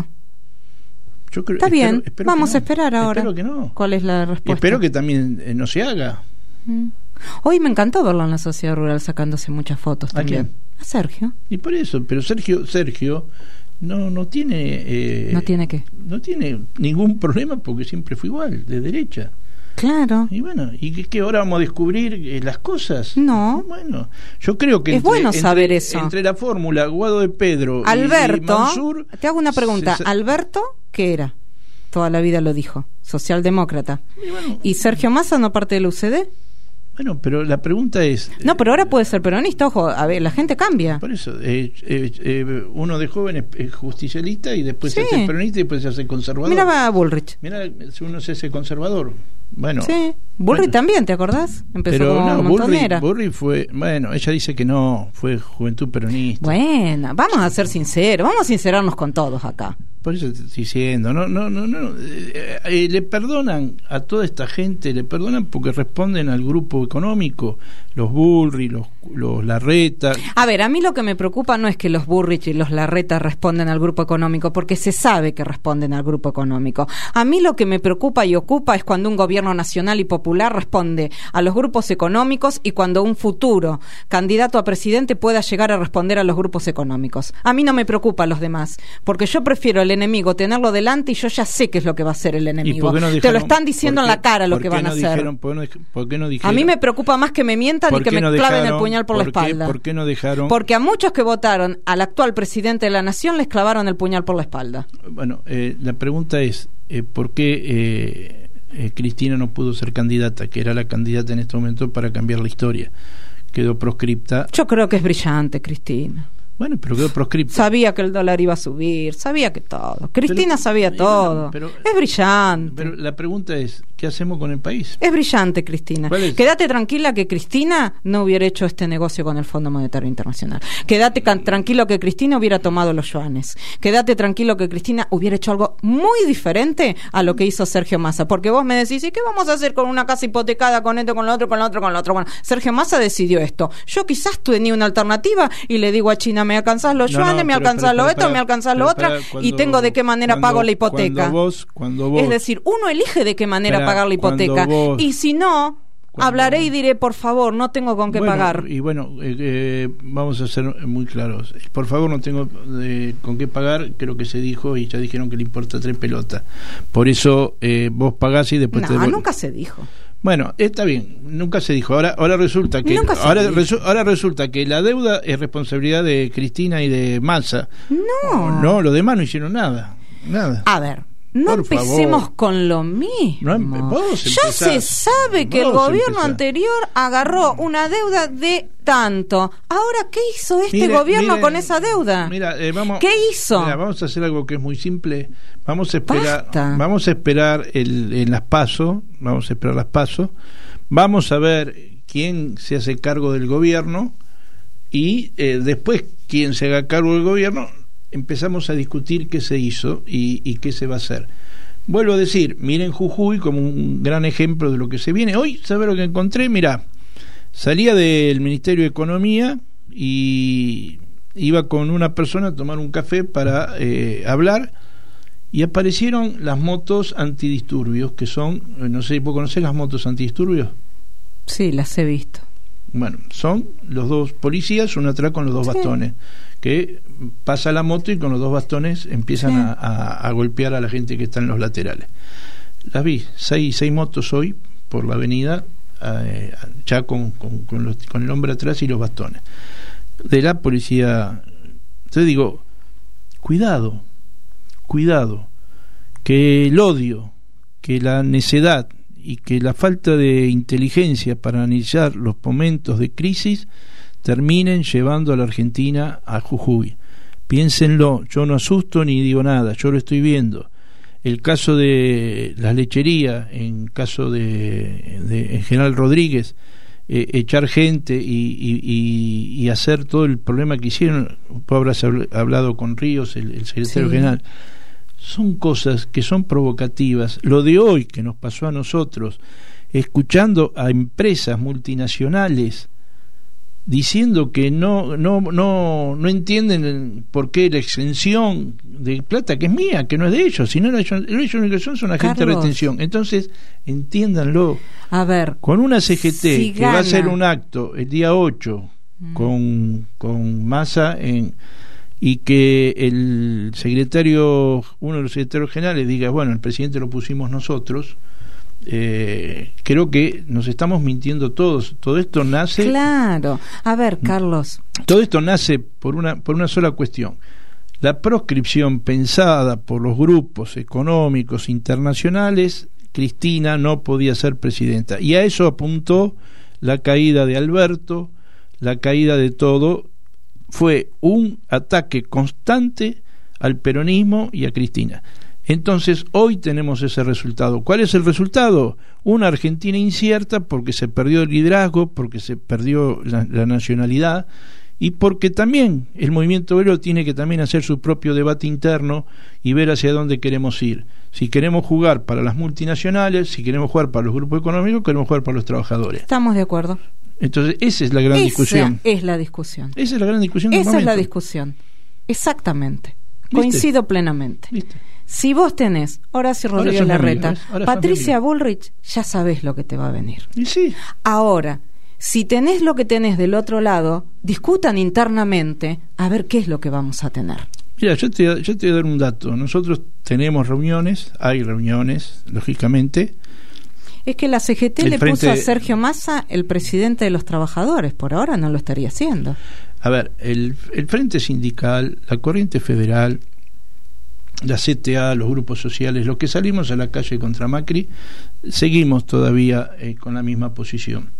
Yo creo, Está espero, bien, espero vamos no. a esperar ahora. Espero que no. ¿Cuál es la respuesta? Espero que también eh, no se haga. Mm. Hoy me encantó verlo en la Sociedad Rural sacándose muchas fotos también. ¿A quién? A Sergio. Y por eso, pero Sergio Sergio no no tiene... Eh, ¿No tiene qué? No tiene ningún problema porque siempre fue igual, de derecha. Claro. Y bueno, ¿y qué, qué ahora vamos a descubrir eh, las cosas? No. Bueno, yo creo que... Es entre, bueno saber entre, eso. Entre la fórmula Guado de Pedro Alberto, y, y Mansur... te hago una pregunta. Se, se, ¿Alberto qué era? Toda la vida lo dijo. Socialdemócrata. Y, bueno, ¿Y Sergio Massa no parte del U C D? Bueno, pero la pregunta es... No, pero ahora puede ser peronista, ojo, a ver, la gente cambia. Por eso, eh, eh, eh, uno de joven es, es justicialista y después sí. se hace peronista y después se hace conservador. Mira va a Bullrich. Mira, si uno se hace conservador. Bueno. Sí, Bullrich bueno. también, ¿te acordás? Empezó pero como no, montonera. Bullrich, Bullrich fue, bueno, ella dice que no, fue juventud peronista. Bueno, vamos a ser sinceros, vamos a sincerarnos con todos acá. Por eso te estoy diciendo, no, no, no, no eh, eh, le perdonan a toda esta gente, le perdonan porque responden al grupo económico, los Bullrich, los, los Larreta. A ver, a mí lo que me preocupa no es que los Bullrich y los Larreta responden al grupo económico, porque se sabe que responden al grupo económico. A mí lo que me preocupa y ocupa es cuando un gobierno nacional y popular responde a los grupos económicos y cuando un futuro candidato a presidente pueda llegar a responder a los grupos económicos. A mí no me preocupa a los demás, porque yo prefiero el enemigo tenerlo delante y yo ya sé qué es lo que va a hacer el enemigo. No dijeron, te lo están diciendo en la cara lo que van no a hacer. Dijeron, ¿por, no, ¿Por qué no dijeron? A mí me preocupa más que me mientan y que me no claven dejaron, el puñal por, por la espalda. Qué, ¿Por qué no dejaron? Porque a muchos que votaron al actual presidente de la nación les clavaron el puñal por la espalda. Bueno, eh, la pregunta es, eh, ¿por qué eh, eh, Cristina no pudo ser candidata, que era la candidata en este momento para cambiar la historia? Quedó proscripta. Yo creo que es brillante, Cristina. Bueno, pero quedó proscripta. Sabía que el dólar iba a subir, sabía que todo. Cristina pero, sabía todo. Pero, es brillante. Pero la pregunta es, ¿qué hacemos con el país? Es brillante, Cristina. Quédate tranquila que Cristina no hubiera hecho este negocio con el Fondo Monetario Internacional. Quédate can- tranquilo que Cristina hubiera tomado los yuanes. Quédate tranquilo que Cristina hubiera hecho algo muy diferente a lo que hizo Sergio Massa. Porque vos me decís, ¿y qué vamos a hacer con una casa hipotecada, con esto, con lo otro, con lo otro, con lo otro? Bueno, Sergio Massa decidió esto. Yo quizás tenía una alternativa y le digo a China, me alcanzás los yuanes, no, no, me alcanzás lo esto, me alcanzás lo otro, y tengo de qué manera cuando, pago la hipoteca. Cuando vos, cuando vos, es decir, uno elige de qué manera espera, pagar la hipoteca, vos, y si no, cuando, hablaré y diré, por favor, no tengo con qué bueno, pagar. Y bueno, eh, eh, vamos a ser muy claros. Por favor, no tengo eh, con qué pagar, creo que se dijo, y ya dijeron que le importa tres pelotas. Por eso eh, vos pagás y después no, te... No, nunca se dijo. Bueno, está bien, nunca se dijo. Ahora ahora resulta que ahora, resu, ahora resulta que la deuda es responsabilidad de Cristina y de Massa. No. No, los demás no hicieron nada. Nada. A ver, No Por empecemos favor. con lo mismo. No empe- vos ya empezás. se sabe que el Vos gobierno empezás. anterior agarró una deuda de tanto. Ahora, ¿qué hizo este Mire, gobierno mire, con esa deuda? Mira, eh, vamos, ¿Qué hizo? Mira, vamos a hacer algo que es muy simple. Vamos a esperar, Basta. vamos a esperar el, en las PASO, vamos a esperar las PASO. Vamos a ver quién se hace cargo del gobierno y eh, después quien se haga cargo del gobierno empezamos a discutir qué se hizo y, y qué se va a hacer. Vuelvo a decir, miren Jujuy como un gran ejemplo de lo que se viene. Hoy, ¿sabes lo que encontré? Mirá, salía del Ministerio de Economía y iba con una persona a tomar un café para eh, hablar y aparecieron las motos antidisturbios, que son, no sé, ¿vos conocés las motos antidisturbios? Sí, las he visto. Bueno, son los dos policías, uno atrás con los dos Sí. bastones, que pasa la moto y con los dos bastones empiezan Sí. a, a, a golpear a la gente que está en los laterales. Las vi, seis, seis motos hoy por la avenida, eh, ya con, con, con, los, con el hombre atrás y los bastones. De la policía, te digo, cuidado, cuidado, que el odio, que la necedad y que la falta de inteligencia para analizar los momentos de crisis terminen llevando a la Argentina a Jujuy. Piénsenlo, yo no asusto ni digo nada, yo lo estoy viendo. El caso de la lechería, en caso de, de en General Rodríguez, eh, echar gente y, y, y, y hacer todo el problema que hicieron, vos habrás hablado con Ríos, el, el secretario Sí. general, son cosas que son provocativas. Lo de hoy que nos pasó a nosotros, escuchando a empresas multinacionales diciendo que no no no no entienden por qué la exención de plata que es mía, que no es de ellos, sino ellos, ellos únicos son, son agentes de Carlos. retención. Entonces, entiéndanlo. A ver, Con una C G T si que va a hacer gana. un acto el día ocho Mm. con, con Massa en, y que el secretario, uno de los secretarios generales diga, bueno, el presidente lo pusimos nosotros, eh, creo que nos estamos mintiendo todos. Todo esto nace claro. A ver, Carlos, todo esto nace por una por una sola cuestión. La proscripción pensada por los grupos económicos internacionales, Cristina no podía ser presidenta, y a eso apuntó la caída de Alberto, la caída de todo. Fue un ataque constante al peronismo y a Cristina. Entonces hoy tenemos ese resultado. ¿Cuál es el resultado? Una Argentina incierta porque se perdió el liderazgo, porque se perdió la, la nacionalidad y porque también el movimiento obrero tiene que también hacer su propio debate interno y ver hacia dónde queremos ir. Si queremos jugar para las multinacionales, si queremos jugar para los grupos económicos, queremos jugar para los trabajadores. estamos de acuerdo. Entonces esa es la gran Esa discusión. es la discusión. Esa es la gran discusión del Esa es la momento. discusión. Exactamente. ¿Viste? Coincido plenamente. ¿Viste? Si vos tenés Horacio Rodríguez Ahora sos mi Larreta, amigo, ¿ves? Ahora sos mi Patricia amigo. Bullrich, ya sabés lo que te va a venir. Y sí. Ahora, si tenés lo que tenés del otro lado, discutan internamente a ver qué es lo que vamos a tener. Mira, yo te, yo te voy a dar un dato. Nosotros tenemos reuniones, hay reuniones, lógicamente. Es que la C G T El le frente- puso a Sergio Massa el presidente de los trabajadores, por ahora no lo estaría haciendo. A ver, el, el Frente Sindical, la Corriente Federal, la C T A, los grupos sociales, los que salimos a la calle contra Macri, seguimos todavía eh, con la misma posición.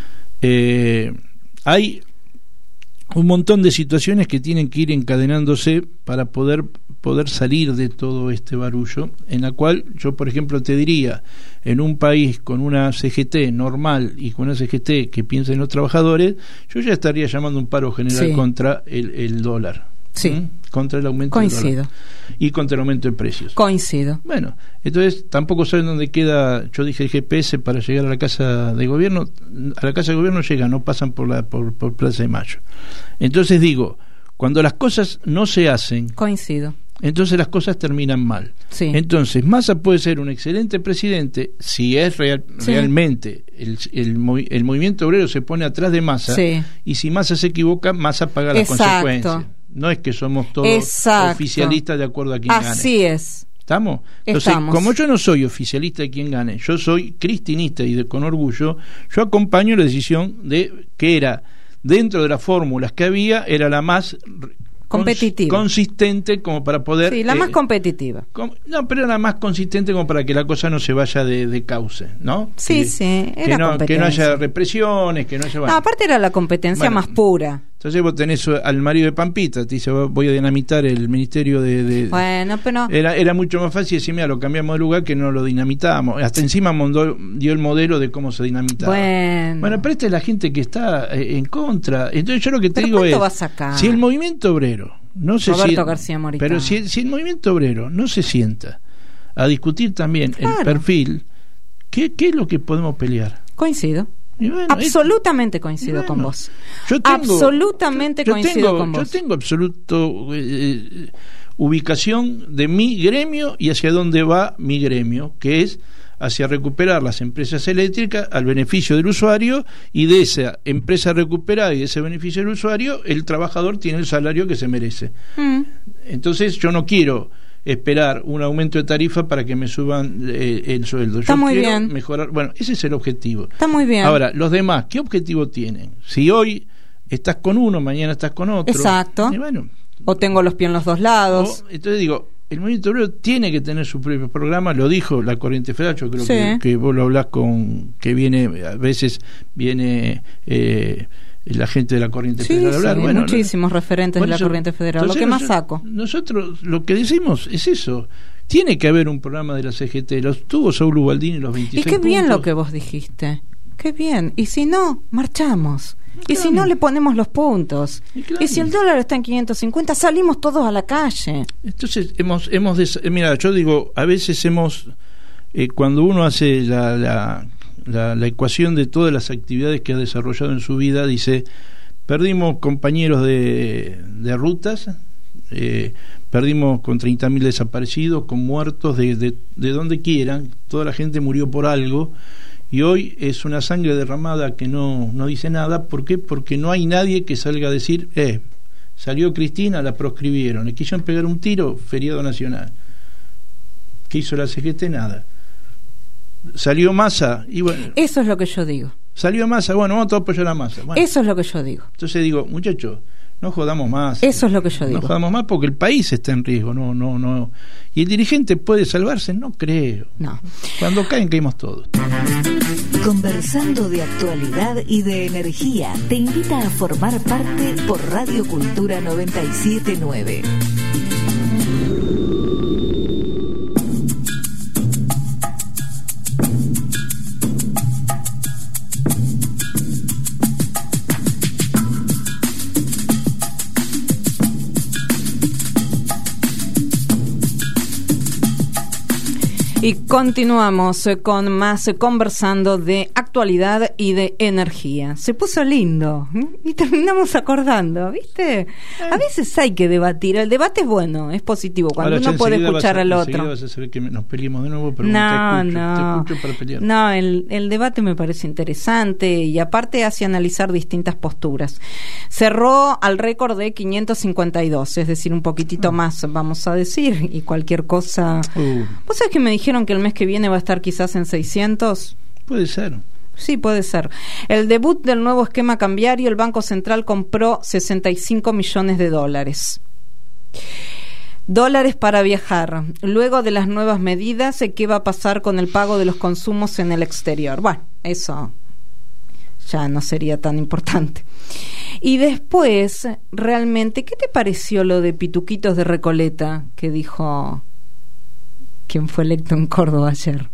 Eh, hay un montón de situaciones que tienen que ir encadenándose para poder poder salir de todo este barullo, en la cual yo, por ejemplo, te diría, en un país con una C G T normal y con una C G T que piensa en los trabajadores, yo ya estaría llamando un paro general Sí. contra el, el dólar, Sí. ¿Mm? Contra el aumento del Coincido. dólar y contra el aumento de precios. Coincido. Bueno, entonces tampoco saben dónde queda. Yo dije el G P S para llegar a la casa de gobierno. A la casa de gobierno llegan, no pasan por la por, por Plaza de Mayo. Entonces digo, cuando las cosas no se hacen, Coincido. entonces las cosas terminan mal. Sí. Entonces Massa puede ser un excelente presidente si es real, Sí. realmente el, el, movi- el movimiento obrero se pone atrás de Massa, Sí. y si Massa se equivoca, Massa paga las Exacto. consecuencias. No es que somos todos Exacto. oficialistas de acuerdo a quién gane. Así es. ¿Estamos? Entonces, Estamos. como yo no soy oficialista de quien gane, yo soy cristinista y de, con orgullo, yo acompaño la decisión de que era, dentro de las fórmulas que había, era la más competitiva, cons- consistente como para poder... Sí, la eh, más competitiva. Com- no, pero la más consistente como para que la cosa no se vaya de, de cauce, ¿no? Sí, que, sí, era que no, competencia. que no haya represiones, que no haya... No, aparte era la competencia Bueno, más pura. Entonces vos tenés al marido de Pampita, te dice, voy a dinamitar el ministerio de... de Bueno, pero... Era, era mucho más fácil decir, mira, lo cambiamos de lugar que no lo dinamitamos. Hasta encima mondó, dio el modelo de cómo se dinamitaba. Bueno, Bueno, pero esta es la gente que está eh, en contra. Entonces yo lo que te ¿Pero digo cuánto es, va a sacar? si el movimiento obrero, no sé Roberto si, García Moritán. pero si, si el movimiento obrero no se sienta a discutir también Claro. el perfil, ¿qué, ¿qué es lo que podemos pelear? coincido. Y bueno, Absolutamente coincido bueno, con vos. yo tengo- Absolutamente yo- yo coincido tengo- con Yo vos. tengo absoluto eh, ubicación de mi gremio y hacia dónde va mi gremio, que es hacia recuperar las empresas eléctricas al beneficio del usuario, y de esa empresa recuperada y de ese beneficio del usuario, el trabajador tiene el salario que se merece. Mm. Entonces yo no quiero esperar un aumento de tarifa para que me suban eh, el sueldo. Está yo muy quiero bien. mejorar. Bueno, ese es el objetivo. Está muy bien. Ahora, los demás, ¿qué objetivo tienen? Si hoy estás con uno, mañana estás con otro. Exacto. Y bueno, O tengo los pies en los dos lados. o- entonces digo, el movimiento obrero tiene que tener su propio programa, lo dijo la Corriente Federal, yo creo Sí. que, que vos lo hablás con, que viene, a veces viene eh, la gente de la Corriente Sí, Federal a hablar. sí, Bueno, muchísimos referentes por de la eso- corriente federal. Lo entonces que más nosotros- saco. Nosotros lo que decimos es eso. Tiene que haber un programa de la C G T. Los tuvo Saúl Ubaldini los Y veintiséis qué bien puntos. lo que vos dijiste. Qué bien. Y si no, marchamos. Y Claro. si no, le ponemos los puntos. Y claro. Y si el dólar está en quinientos cincuenta, salimos todos a la calle. Entonces hemos hemos des- eh, mira, yo digo, a veces hemos eh, cuando uno hace la, la, la, la ecuación de todas las actividades que ha desarrollado en su vida, dice, perdimos compañeros de, de rutas, eh, perdimos con treinta mil desaparecidos, con muertos de, de, de donde quieran, toda la gente murió por algo, y hoy es una sangre derramada que no, no dice nada. ¿Por qué? Porque no hay nadie que salga a decir, eh, salió Cristina, la proscribieron, le quisieron pegar un tiro, feriado nacional. ¿Qué hizo la C G T? Nada. Salió Massa, y bueno, Eso es lo que yo digo. salió Massa, bueno, vamos a apoyar a Massa. Bueno, Eso es lo que yo digo. entonces digo, muchachos, no jodamos más. Eso es lo que yo No digo. jodamos más porque el país está en riesgo, no, no, no. ¿Y el dirigente puede salvarse? No creo. No. Cuando caen, caímos todos. Conversando de actualidad y de energía, te invita a formar parte por Radio Cultura noventa y siete punto nueve. Y continuamos eh, con más eh, conversando de actualidad y de energía. Se puso lindo ¿eh? Y terminamos acordando, ¿viste? A veces hay que debatir. El debate es bueno, es positivo, cuando Ahora ya uno puede enseguida escuchar vas a- al enseguida otro. vas a hacer que nos peleemos de nuevo, pero No, te escucho, no. te escucho para pelear. No, el, el debate me parece interesante y aparte hace analizar distintas posturas. Cerró al récord de quinientos cincuenta y dos, es decir, un poquitito más, vamos a decir, y cualquier cosa. Uh, ¿Vos sabés que me dijeron que el mes que viene va a estar quizás en seiscientos? puede ser. Sí, puede ser. El debut del nuevo esquema cambiario, el Banco Central compró sesenta y cinco millones de dólares. Dólares para viajar. Luego de las nuevas medidas, ¿qué va a pasar con el pago de los consumos en el exterior? Bueno, eso ya no sería tan importante. Y después, realmente, ¿qué te pareció lo de Pituquitos de Recoleta que dijo quien fue electo en Córdoba ayer?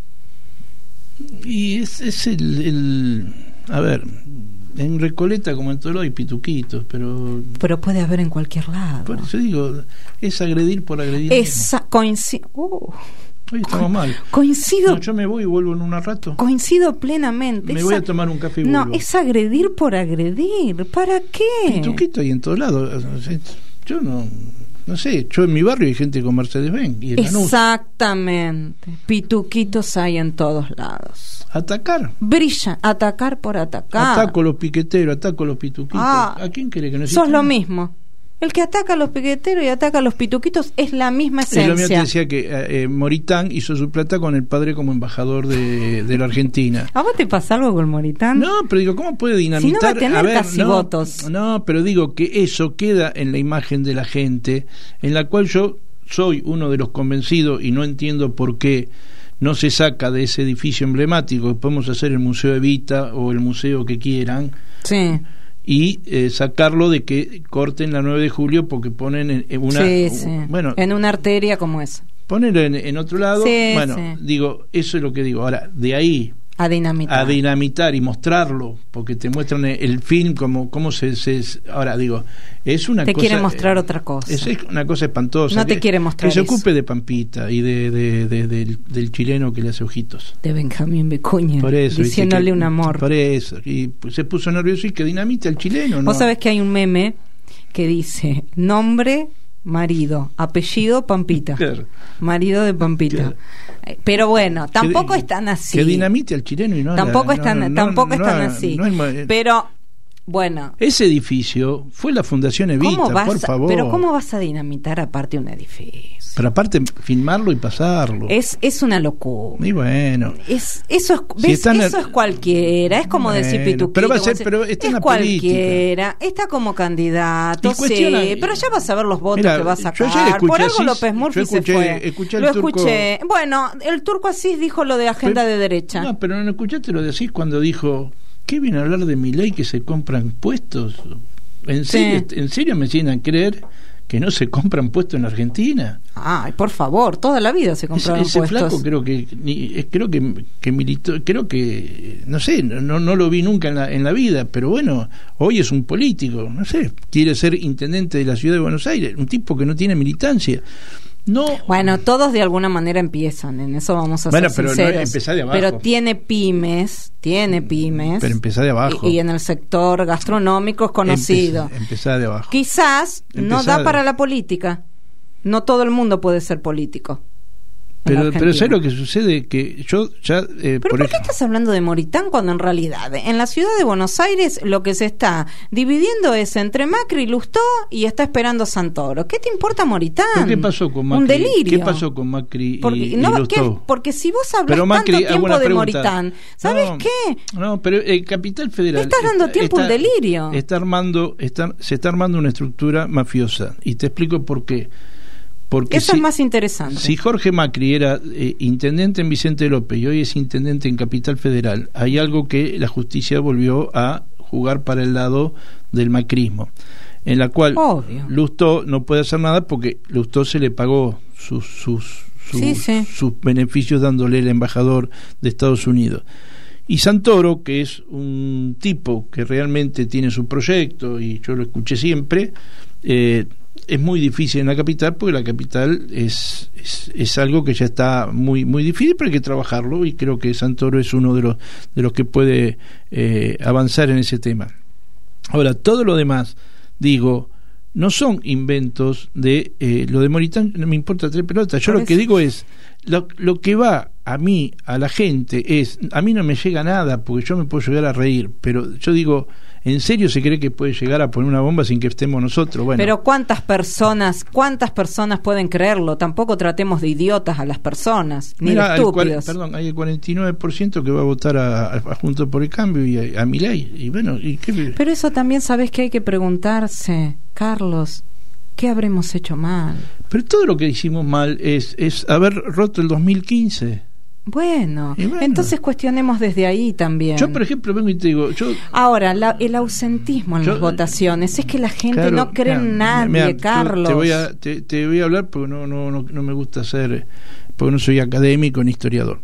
Y es, es el, el... A ver, en Recoleta como en Toló hay pituquitos, pero... Pero puede haber en cualquier lado. Por eso digo, es agredir por agredir. Esa coincido. Uh, Hoy estamos mal. coincido. No, yo me voy y vuelvo en un rato. Coincido plenamente. Me Esa- voy a tomar un café y No, vuelvo. es agredir por agredir. ¿Para qué? Pituquito hay en todos lados. O sea, yo no... No sé, yo en mi barrio hay gente con Mercedes-Benz y en Lanús. Exactamente. Pituquitos hay en todos lados. Atacar. Brilla, atacar por atacar. Ataco a los piqueteros, ataco a los pituquitos. Ah, ¿A quién quiere que no Sos lo mismo. El que ataca a los piqueteros y ataca a los pituquitos es la misma esencia. Es lo mío que decía que eh, Moritán hizo su plata con el padre como embajador de, de la Argentina. ¿A vos te pasa algo con Moritán? No, pero digo, ¿cómo puede dinamitar? Si no va a tener a ver, casi no, votos. No, pero digo que eso queda en la imagen de la gente, en la cual yo soy uno de los convencidos y no entiendo por qué no se saca de ese edificio emblemático, que podemos hacer el Museo Evita o el museo que quieran. Sí. Y eh, sacarlo de que corten la nueve de julio porque ponen en, en una sí, sí. bueno en una arteria como esa. Ponerlo en, en otro lado, sí, bueno, sí. digo, eso es lo que digo. Ahora, de ahí a dinamitar, a dinamitar y mostrarlo, porque te muestran el film como cómo se, se ahora digo, es una te cosa, quiere mostrar eh, otra cosa. Es, es una cosa espantosa. No te que, quiere mostrar que se eso. ocupe de Pampita y de, de, de, de del, del chileno que le hace ojitos. De Benjamín Vicuña. Por eso, diciéndole que, un amor. Por eso, y pues, se puso nervioso y que dinamite al chileno, ¿no? Vos sabés que hay un meme que dice nombre marido, apellido Pampita. Claro. Marido de Pampita. Claro. Pero bueno, tampoco que, están así. Que dinamite al chileno y no tampoco la, están, no, no, tampoco no, están no, así. No, no es, pero bueno, ese edificio fue la Fundación Evita, vas, por favor. Pero ¿cómo vas a dinamitar aparte un edificio? Pero aparte filmarlo y pasarlo. Es es una locura. Y bueno. Es eso es si ¿ves? Eso es cualquiera, es como bueno, decir Pituquito. Pero va a ser, pero está en la cualquiera, política. Está como candidato, sí, pero ya vas a ver los votos Mira, que va a sacar. Por algo Asís, López Murphy escuché, se fue. Escuché lo turco, escuché. Bueno, el turco Asís dijo lo de agenda pero, de derecha. No, pero no escuchaste lo de Asís cuando dijo, ¿qué viene a hablar de mi ley que se compran puestos? ¿En serio, sí. ¿En serio me siguen a creer que no se compran puestos en Argentina? Ay, por favor, toda la vida se compraron ese, ese puestos. Flaco creo que ni, creo que, que militó, creo que no sé, no no lo vi nunca en la en la vida, pero bueno, hoy es un político, no sé, quiere ser intendente de la ciudad de Buenos Aires, un tipo que no tiene militancia. No. Bueno, todos de alguna manera empiezan, en eso vamos a bueno, ser pero sinceros. No, empezá de abajo. Pero tiene pymes, tiene pymes. Pero empezá de abajo. Y, y en el sector gastronómico es conocido. Empezá, empezá de abajo. Quizás empezá no da de... para la política. No todo el mundo puede ser político. Pero, pero ¿sabes lo que sucede? Que yo ya... Eh, ¿Pero por, por qué estás hablando de Moritán cuando en realidad en la ciudad de Buenos Aires lo que se está dividiendo es entre Macri y Lustó y está esperando Santoro? ¿Qué te importa Moritán? ¿Pero qué pasó con Macri? Un delirio. ¿Qué pasó con Macri y, porque, y no, Lustó? Porque si vos hablas pero Macri, tanto tiempo de pregunta. Moritán, ¿sabes no, qué? No, pero el Capital Federal... Te estás dando está, tiempo está, un delirio. Está armando, está, se está armando una estructura mafiosa. Y te explico por qué. Porque eso si, es más interesante. Si Jorge Macri era eh, intendente en Vicente López y hoy es intendente en Capital Federal, hay algo que la justicia volvió a jugar para el lado del macrismo, en la cual Obvio. Lustó no puede hacer nada porque Lustó se le pagó sus sus sus, sí, sí. sus beneficios dándole el embajador de Estados Unidos. Y Santoro, que es un tipo que realmente tiene su proyecto y yo lo escuché siempre, eh, es muy difícil en la capital porque la capital es, es es algo que ya está muy muy difícil, pero hay que trabajarlo y creo que Santoro es uno de los de los que puede eh, avanzar en ese tema. Ahora, todo lo demás, digo, no son inventos de eh, lo de Moritán, no me importa tres pelotas. Yo Por lo eso. que digo es lo, lo que va a mí, a la gente, es, a mí no me llega nada porque yo me puedo llegar a reír, pero yo digo, ¿en serio se cree que puede llegar a poner una bomba sin que estemos nosotros? Bueno. Pero ¿cuántas personas cuántas personas pueden creerlo? Tampoco tratemos de idiotas a las personas, ni Mira, de estúpidos. Cual, perdón, hay el cuarenta y nueve por ciento que va a votar a, a, a Juntos por el Cambio y a, a Milei. Y bueno, ¿y qué? Pero eso también sabes que hay que preguntarse, Carlos, ¿qué habremos hecho mal? Pero todo lo que hicimos mal es, es haber roto el dos mil quince. Bueno, bueno, entonces cuestionemos desde ahí también. Yo, por ejemplo, vengo y te digo... Yo, Ahora, la, el ausentismo en yo, las votaciones, es que la gente claro, no cree en nadie, mira, Carlos. Te voy, a, te, te voy a hablar porque no, no, no, no me gusta ser... porque no soy académico ni historiador.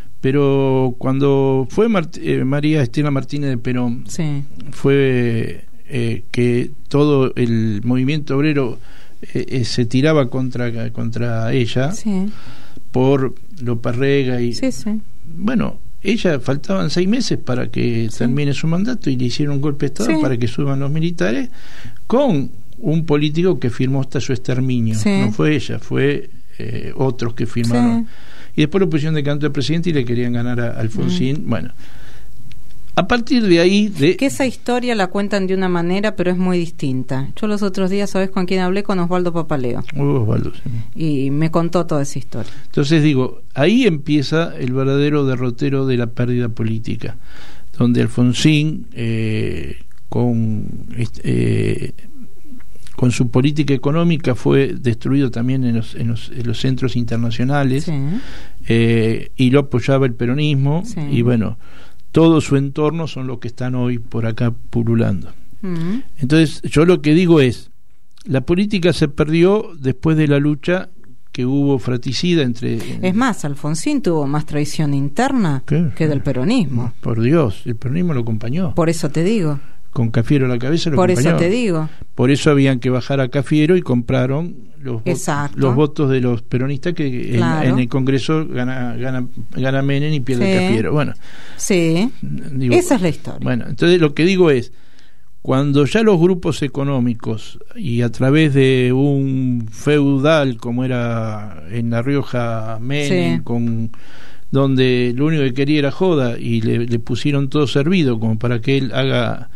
Pero cuando fue Mart, eh, María Estela Martínez de Perón, sí. fue eh, que todo el movimiento obrero eh, eh, se tiraba contra, contra ella... Sí. por López Rega y sí, sí. bueno, ella faltaban seis meses para que sí. termine su mandato y le hicieron un golpe de estado sí. para que suban los militares con un político que firmó hasta su exterminio. Sí. No fue ella, fue eh, otros que firmaron. Sí. Y después lo pusieron de canto al presidente y le querían ganar a Alfonsín. Mm. Bueno, A partir de ahí... De... Que esa historia la cuentan de una manera, pero es muy distinta. Yo los otros días, ¿sabes con quién hablé? Con Osvaldo Papaleo. Osvaldo, sí. Y me contó toda esa historia. Entonces digo, ahí empieza el verdadero derrotero de la pérdida política, donde Alfonsín, eh, con... Eh, con su política económica fue destruido también en los, en los, en los centros internacionales, sí. eh, y lo apoyaba el peronismo, sí. y bueno, todo su entorno son los que están hoy por acá pululando. Uh-huh. Entonces yo lo que digo es, la política se perdió después de la lucha que hubo fratricida entre... Es más, Alfonsín tuvo más traición interna ¿Qué? que del peronismo. Por Dios, el peronismo lo acompañó. Por eso te digo. Con Cafiero a la cabeza lo Por acompañó. eso te digo. Por eso habían que bajar a Cafiero y compraron los, vo- los votos de los peronistas que claro. en, en el Congreso gana, gana, gana Menem y pierde sí. Cafiero. Bueno, sí, digo, esa es la historia. Bueno, entonces lo que digo es, cuando ya los grupos económicos y a través de un feudal como era en La Rioja Menem, sí. con donde lo único que quería era joda y le, le pusieron todo servido como para que él haga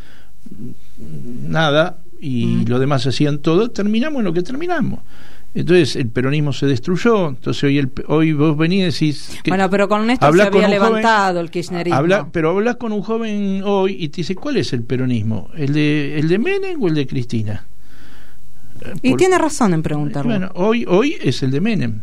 nada y mm. los demás hacían todo, terminamos en lo que terminamos. Entonces el peronismo se destruyó. Entonces hoy el, hoy vos venís y decís que bueno, pero con Néstor se había levantado joven, el kirchnerismo. Habla, pero hablas con un joven hoy y te dice, ¿cuál es el peronismo? ¿El de, el de Menem o el de Cristina? Y Por, tiene razón en preguntarlo. Bueno, hoy, hoy es el de Menem.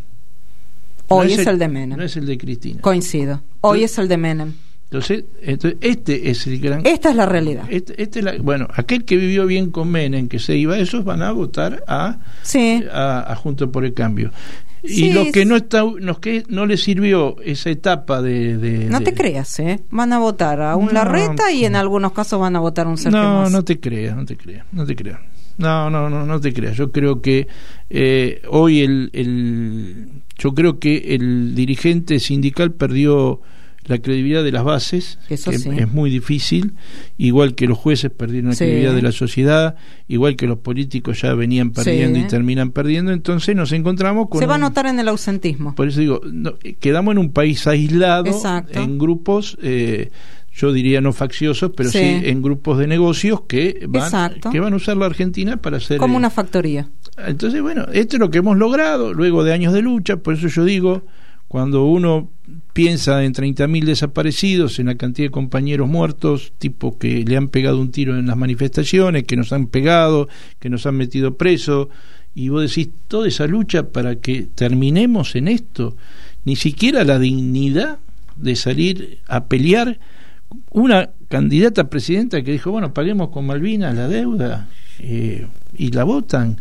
Hoy no es, es el, el de Menem. No es el de Cristina. Coincido. Hoy entonces, es el de Menem. Entonces, entonces, este es el gran... Esta es la realidad. Este, este es la, bueno, aquel que vivió bien con Menem, que se iba, esos van a votar a, sí. a, a Juntos por el Cambio. Y sí, los que no está, los que no les sirvió esa etapa de... de no de, te creas, ¿eh? Van a votar a un no, Larreta y en algunos casos van a votar a un Sergio No, Massa. no te creas, no te creas, no te creas. No, no, no, no te creas. Yo creo que eh, hoy el, el... Yo creo que el dirigente sindical perdió la credibilidad de las bases, Eso que sí. es muy difícil, igual que los jueces perdieron la sí. credibilidad de la sociedad, igual que los políticos ya venían perdiendo sí. y terminan perdiendo, entonces nos encontramos con... Se va un, a notar en el ausentismo. Por eso digo, no, quedamos en un país aislado, Exacto. en grupos... Eh, yo diría no facciosos, pero sí, sí en grupos de negocios que van, que van a usar la Argentina para hacer... Como eh, una factoría. Entonces, bueno, esto es lo que hemos logrado luego de años de lucha, por eso yo digo, cuando uno piensa en treinta mil desaparecidos, en la cantidad de compañeros muertos, tipo que le han pegado un tiro en las manifestaciones, que nos han pegado, que nos han metido presos, y vos decís, toda esa lucha para que terminemos en esto, ni siquiera la dignidad de salir a pelear. Una candidata a presidenta que dijo, bueno, paguemos con Malvinas la deuda, eh, y la votan,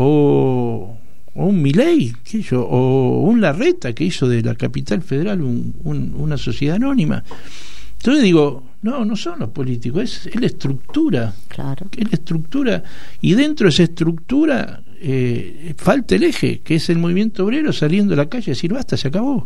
o, o un Milei, ¿qué yo? O un Larreta que hizo de la capital federal un, un, una sociedad anónima. Entonces digo, no, no son los políticos, es, es la estructura, claro. es la estructura, y dentro de esa estructura eh, falta el eje, que es el movimiento obrero saliendo a la calle y decir, basta, se acabó.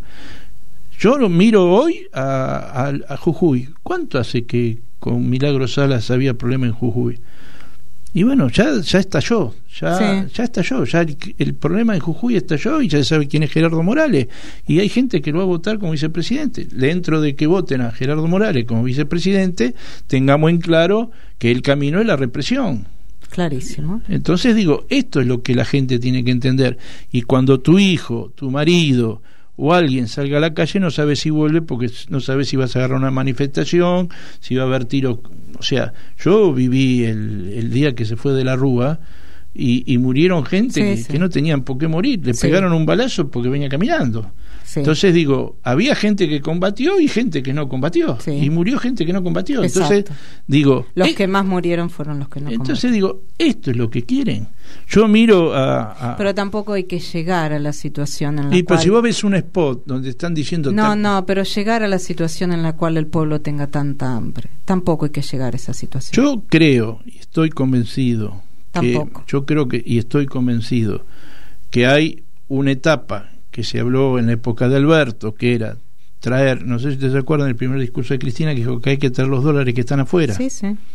Yo lo miro hoy a, a, a Jujuy. ¿Cuánto hace que con Milagro Salas había problema en Jujuy? Y bueno, ya ya estalló, ya sí. ya estalló, ya el, el problema en Jujuy estalló y ya se sabe quién es Gerardo Morales. Y hay gente que lo va a votar como vicepresidente. Dentro de que voten a Gerardo Morales como vicepresidente, tengamos en claro que el camino es la represión. Clarísimo. Entonces digo, esto es lo que la gente tiene que entender. Y cuando tu hijo, tu marido o alguien salga a la calle, no sabe si vuelve, porque no sabe si vas a agarrar una manifestación, si va a haber tiros. O sea, yo viví el, el día que se fue de la Rúa y, y murieron gente sí, que, sí. que no tenían por qué morir, le sí. pegaron un balazo porque venía caminando. Sí. Entonces digo, había gente que combatió y gente que no combatió, sí. y murió gente que no combatió. Exacto. Entonces digo, los eh, que más murieron fueron los que no entonces combatieron. Digo, esto es lo que quieren. Yo miro a, a... Pero tampoco hay que llegar a la situación en la y cual... pero si vos ves un spot donde están diciendo... No, tal... no, pero llegar a la situación en la cual el pueblo tenga tanta hambre. Tampoco hay que llegar a esa situación. Yo creo, y estoy convencido... Tampoco. Que yo creo que, y estoy convencido, que hay una etapa que se habló en la época de Alberto, que era traer, no sé si ustedes se acuerdan del primer discurso de Cristina, que dijo que hay que traer los dólares que están afuera. Sí, sí.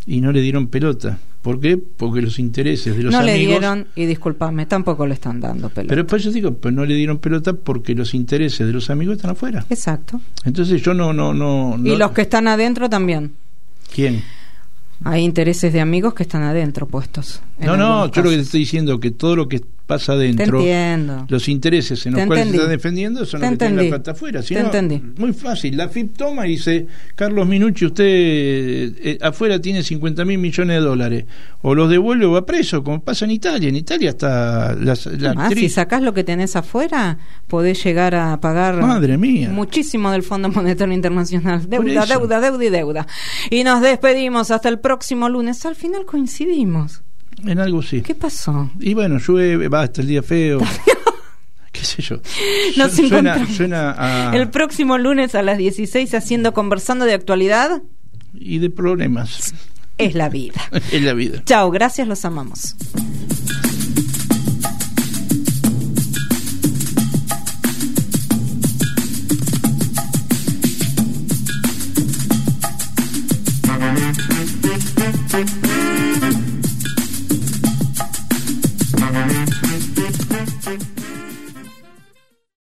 y no le dieron pelota. ¿Por qué? Porque los intereses de los no amigos... No le dieron, y discúlpame, tampoco le están dando pelota. Pero después yo digo, pues no le dieron pelota porque los intereses de los amigos están afuera. Exacto. Entonces yo no... no, no, no... Y los que están adentro también. ¿Quién? Hay intereses de amigos que están adentro puestos. No, no, yo lo que te estoy diciendo que todo lo que pasa adentro, los intereses en los cuales se está defendiendo son los que tienen la plata afuera. Si te no, entendí. Muy fácil. La F I P toma y dice, Carlos Minucci, usted eh, afuera tiene cincuenta mil millones de dólares. O los devuelve o va preso, como pasa en Italia. En Italia está la, la ah, actriz. Si sacás lo que tenés afuera, podés llegar a pagar Madre mía. muchísimo del Fondo Monetario Internacional. Deuda, deuda, deuda y deuda. Y nos despedimos hasta el próximo lunes. Al final coincidimos. En algo sí. ¿Qué pasó? Y bueno, llueve, va hasta el día feo. ¿Qué sé yo? Nos suena, encontramos suena a... el próximo lunes a las dieciséis haciendo Conversando de Actualidad y de problemas. Es la vida. Es la vida. Chao, gracias, los amamos.